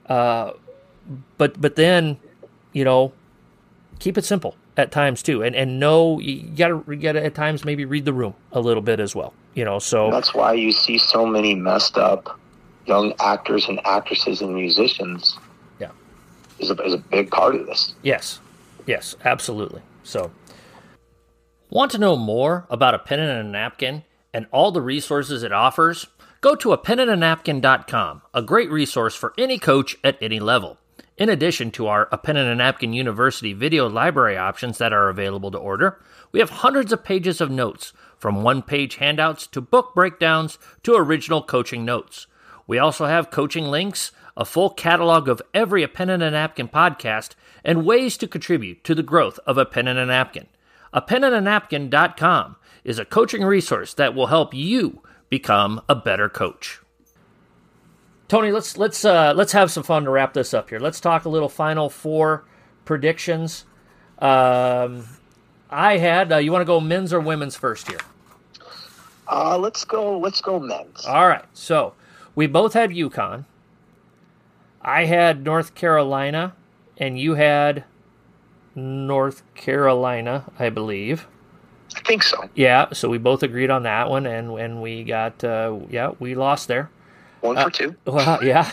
But then, you know, keep it simple at times too, and know you gotta at times maybe read the room a little bit as well. You know, so
that's why you see so many messed up young actors and actresses and musicians.
Yeah,
is a big part of this.
Yes, absolutely. So, want to know more about A Pen and a Napkin and all the resources it offers? Go to apenandanapkin.com, a great resource for any coach at any level. In addition to our A Pen and a Napkin University video library options that are available to order, we have hundreds of pages of notes, from one-page handouts to book breakdowns to original coaching notes. We also have coaching links, a full catalog of every A Pen and a Napkin podcast, and ways to contribute to the growth of A Pen and a Napkin. apenandanapkin.com is a coaching resource that will help you become a better coach. Tony, let's have some fun to wrap this up here. Let's talk a little Final Four predictions. I had you want to go men's or women's first here?
Let's go men's.
All right. So we both had UConn. I had North Carolina, and you had North Carolina, I believe.
I think so.
Yeah, so we both agreed on that one, and we got, we lost there.
1 for 2.
Well, yeah.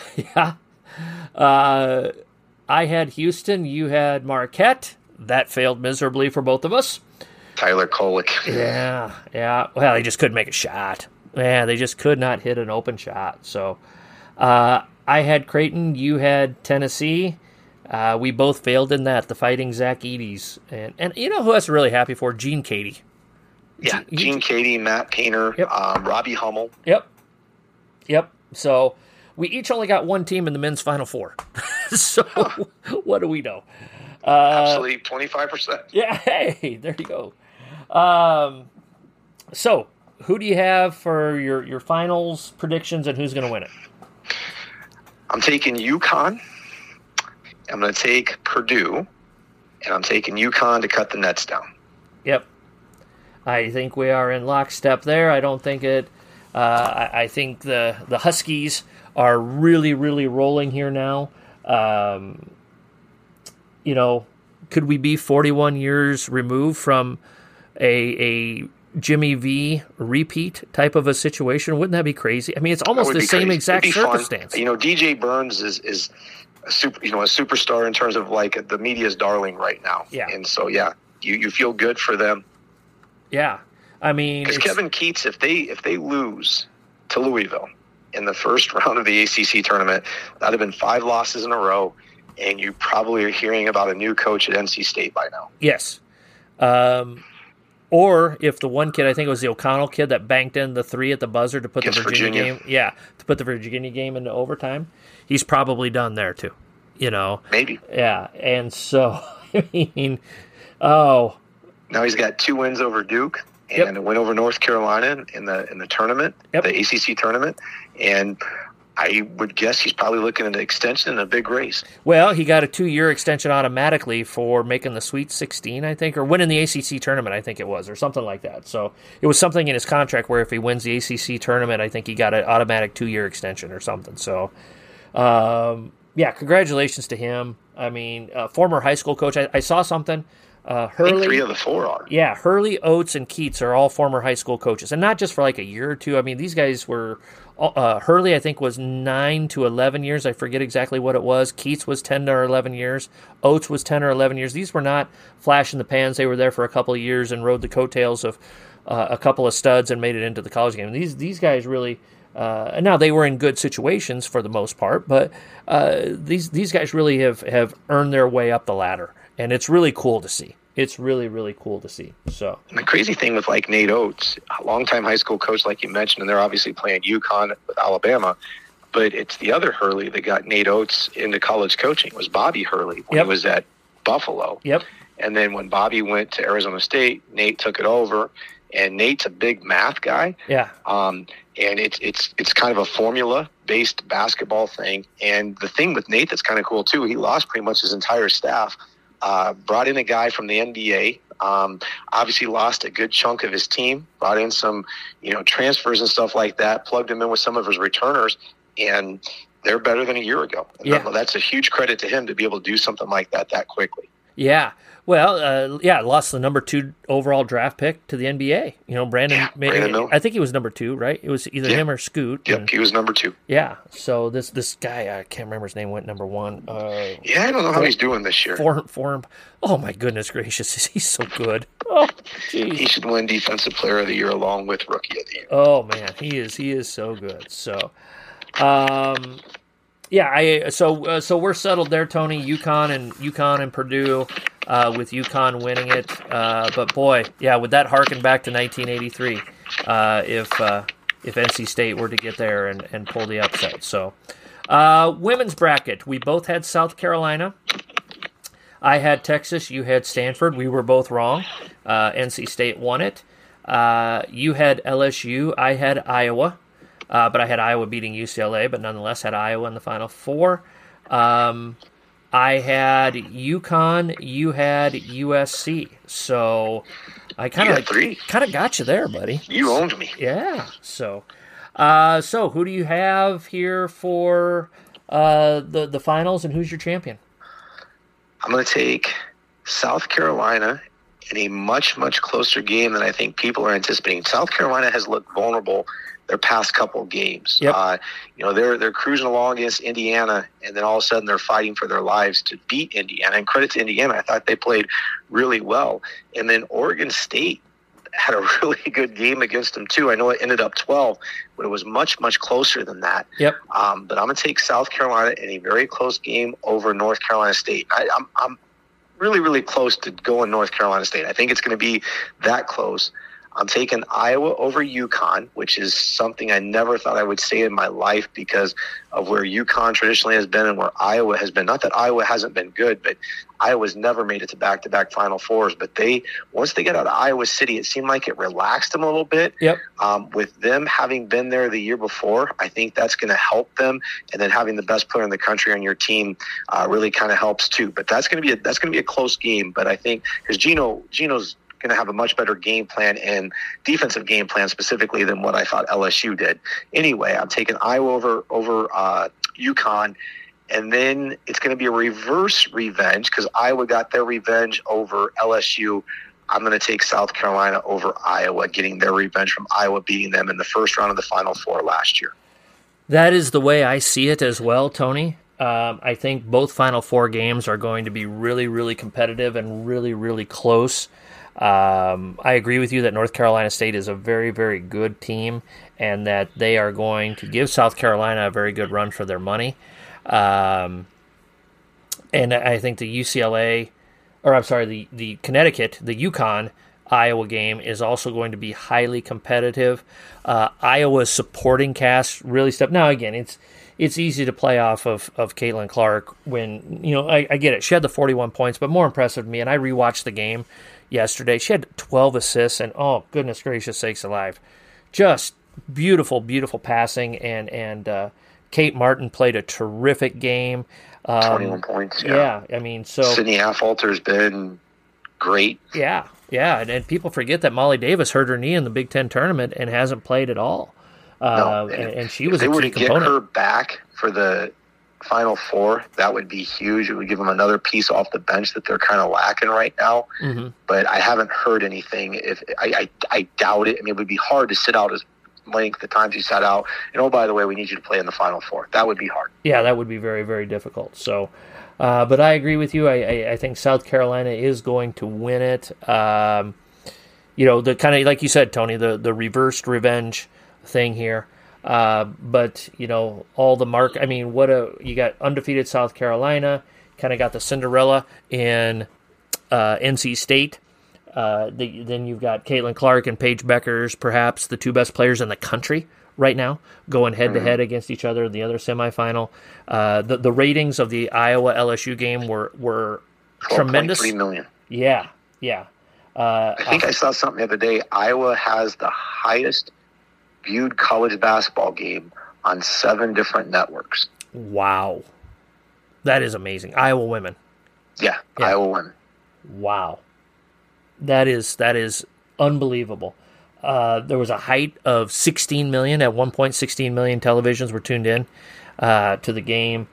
I had Houston, you had Marquette. That failed miserably for both of us.
Tyler Kolek.
Yeah. Well, they just couldn't make a shot. Yeah, they just could not hit an open shot. So I had Creighton, you had Tennessee. We both failed in that, the Fighting Zach Eady's. And you know who I was really happy for? Gene Katie.
Yeah, Gene Katie, Matt Painter,
yep.
Robbie Hummel.
Yep. So we each only got one team in the men's Final Four. So what do we know?
Absolutely 25%.
Yeah, hey, there you go. So who do you have for your finals predictions and who's going to win it?
I'm taking UConn. I'm going to take Purdue. And I'm taking UConn to cut the nets down.
Yep. I think we are in lockstep there. I don't think it... I think the Huskies are really, really rolling here now. You know, could we be 41 years removed from a Jimmy V repeat type of a situation? Wouldn't that be crazy? I mean, it's almost the same exact circumstance.
Fun. You know, DJ Burns is a superstar in terms of like the media's darling right now.
Yeah.
And so, yeah, you feel good for them.
Yeah. I mean,
because Kevin Keats, if they lose to Louisville in the first round of the ACC tournament, that'd have been 5 losses in a row, and you probably are hearing about a new coach at NC State by now.
Yes. Or if the one kid, I think it was the O'Connell kid that banked in the 3 at the buzzer to put the Virginia game, to put the Virginia game into overtime, he's probably done there too. You know,
maybe.
Yeah, and so I mean, Oh,
Now he's got 2 wins over Duke and a win over North Carolina in the tournament, the ACC tournament, and I would guess he's probably looking at an extension in a big race.
Well, he got a 2-year extension automatically for making the Sweet 16, I think, or winning the ACC tournament, I think it was, or something like that. So it was something in his contract where if he wins the ACC tournament, I think he got an automatic 2-year extension or something. So, congratulations to him. I mean, former high school coach. I saw something.
I
Hurley,
think 3 of the 4 are.
Yeah, Hurley, Oates, and Keats are all former high school coaches, and not just for like a year or two. I mean, these guys were Hurley, I think, was 9 to 11 years. I forget exactly what it was. Keats was 10 or 11 years. Oates was 10 or 11 years. These were not flash in the pans. They were there for a couple of years and rode the coattails of a couple of studs and made it into the college game. These guys really. Now they were in good situations for the most part, but these guys really have earned their way up the ladder, and it's really cool to see. It's really, really cool to see. So,
and the crazy thing with like Nate Oates, a longtime high school coach, like you mentioned, and they're obviously playing UConn with Alabama, but it's the other Hurley that got Nate Oates into college coaching. It was Bobby Hurley when he was at Buffalo.
Yep.
And then when Bobby went to Arizona State, Nate took it over, and Nate's a big math guy.
Yeah.
And it's kind of a formula-based basketball thing. And the thing with Nate that's kind of cool too, he lost pretty much his entire staff. Brought in a guy from the NBA. Obviously lost a good chunk of his team. Brought in some, transfers and stuff like that. Plugged him in with some of his returners, and they're better than a year ago. And that's a huge credit to him to be able to do something like that quickly.
Yeah. Well, lost the number 2 overall draft pick to the NBA. Brandon Miller. I think he was number 2, right? It was either him or Scoot.
Yep, he was number 2.
Yeah. So this guy, I can't remember his name, went number 1.
I don't know how he's doing this year.
For him. Oh my goodness gracious, he's so good. Oh, geez.
He should win Defensive Player of the Year along with Rookie of the Year.
Oh man, he is so good. So, so we're settled there, Tony. UConn and Purdue, with UConn winning it. But boy, would that harken back to 1983 if NC State were to get there and pull the upset. So, women's bracket, we both had South Carolina. I had Texas. You had Stanford. We were both wrong. NC State won it. You had LSU. I had Iowa. But I had Iowa beating UCLA, but nonetheless had Iowa in the Final Four. I had UConn. You had USC. So I kind of got you there, buddy.
You owned me.
Yeah. So who do you have here for the finals, and who's your champion?
I'm going to take South Carolina in a much, much closer game than I think people are anticipating. South Carolina has looked vulnerable their past couple games.
Yep.
They're cruising along against Indiana, and then all of a sudden they're fighting for their lives to beat Indiana. And credit to Indiana, I thought they played really well. And then Oregon State had a really good game against them too. I know it ended up 12, but it was much, much closer than that.
Yep.
But I'm going to take South Carolina in a very close game over North Carolina State. I'm really, really close to going North Carolina State. I think it's going to be that close. I'm taking Iowa over UConn, which is something I never thought I would say in my life because of where UConn traditionally has been and where Iowa has been. Not that Iowa hasn't been good, but Iowa's never made it to back-to-back Final Fours. But once they got out of Iowa City, it seemed like it relaxed them a little bit.
Yep.
With them having been there the year before, I think that's going to help them. And then having the best player in the country on your team really kind of helps too. But that's going to be a close game. But I think because Gino's going to have a much better game plan and defensive game plan specifically than what I thought LSU did. Anyway, I'm taking Iowa over UConn, and then it's going to be a reverse revenge because Iowa got their revenge over LSU. I'm going to take South Carolina over Iowa, getting their revenge from Iowa beating them in the first round of the Final Four last year.
That is the way I see it as well, Tony. I think both Final Four games are going to be really, really competitive and really, really close. I agree with you that North Carolina State is a very, very good team and that they are going to give South Carolina a very good run for their money. And I think the Connecticut, the UConn, Iowa game is also going to be highly competitive. Iowa's supporting cast really stepped. Now again, it's easy to play off of Caitlin Clark when, I get it. She had the 41 points, but more impressive to me, and I rewatched the game yesterday. She had 12 assists, and oh, goodness gracious sakes alive. Just beautiful, beautiful passing, and Kate Martin played a terrific game.
21 points, yeah.
I mean, so...
Sydney Affolter's been great.
Yeah, and people forget that Molly Davis hurt her knee in the Big Ten tournament and hasn't played at all.
No,
and she was
a key
component.
If they were to get her back for the Final Four, that would be huge. It would give them another piece off the bench that they're kind of lacking right now. Mm-hmm. But I haven't heard anything. I doubt it. I mean, it would be hard to sit out as length the times you sat out. And, oh, by the way, we need you to play in the Final Four. That would be hard. Yeah,
that would be very, very difficult. So, but I agree with you. I think South Carolina is going to win it. The kind of, like you said, Tony, the reversed revenge thing here. But all the you got undefeated South Carolina, kind of got the Cinderella in NC State. Then you've got Caitlin Clark and Paige Beckers, perhaps the two best players in the country right now, going head to head against each other in the other semifinal. The ratings of the Iowa LSU game were tremendous.
12.3 million.
Yeah.
I think I saw something the other day. Iowa has the highest viewed college basketball game on 7 different networks.
Wow. That is amazing. Iowa women.
Yeah. Iowa women.
Wow. That is unbelievable. There was a height of 16 million. At one point, 16 million televisions were tuned in to the game.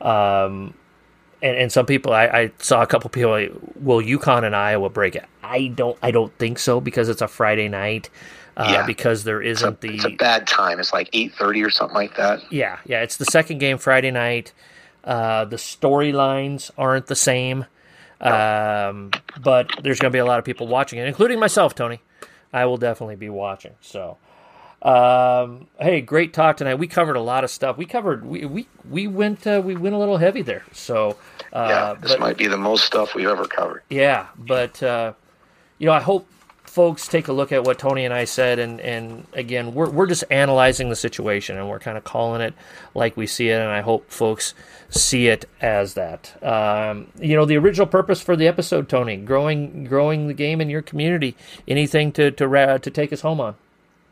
And some people, I saw a couple people, will UConn and Iowa break it? I don't think so, because it's a Friday night. Because there isn't
it's a bad time. It's like 8:30 or something like that.
Yeah. It's the second game Friday night. The storylines aren't the same. But there's going to be a lot of people watching it, including myself, Tony. I will definitely be watching. So, hey, great talk tonight. We covered a lot of stuff. We went a little heavy there. So,
this might be the most stuff we've ever covered.
Yeah, but I hope folks take a look at what Tony and I said, and again, we're just analyzing the situation, and we're kind of calling it like we see it, and I hope folks see it as that. The original purpose for the episode, Tony, growing the game in your community. Anything to take us home on?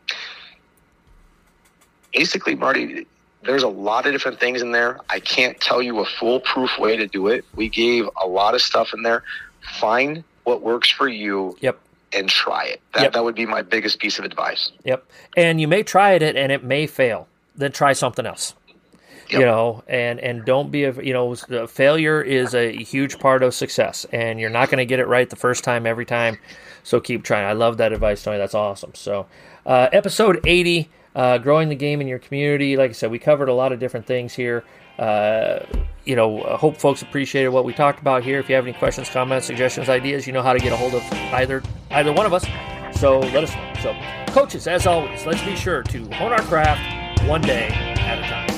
Basically, Marty, there's a lot of different things in there. I can't tell you a foolproof way to do it. We gave a lot of stuff in there. Find what works for you.
Yep.
And try it. That would be my biggest piece of advice.
Yep. And you may try it and it may fail. Then try something else. Yep. And don't be failure is a huge part of success, and you're not going to get it right the first time every time. So keep trying. I love that advice, Tony. That's awesome. So, episode 80, growing the game in your community. Like I said, we covered a lot of different things here. I hope folks appreciated what we talked about here. If you have any questions, comments, suggestions, ideas, you know how to get a hold of either one of us. So let us know. So, coaches, as always, let's be sure to hone our craft one day at a time.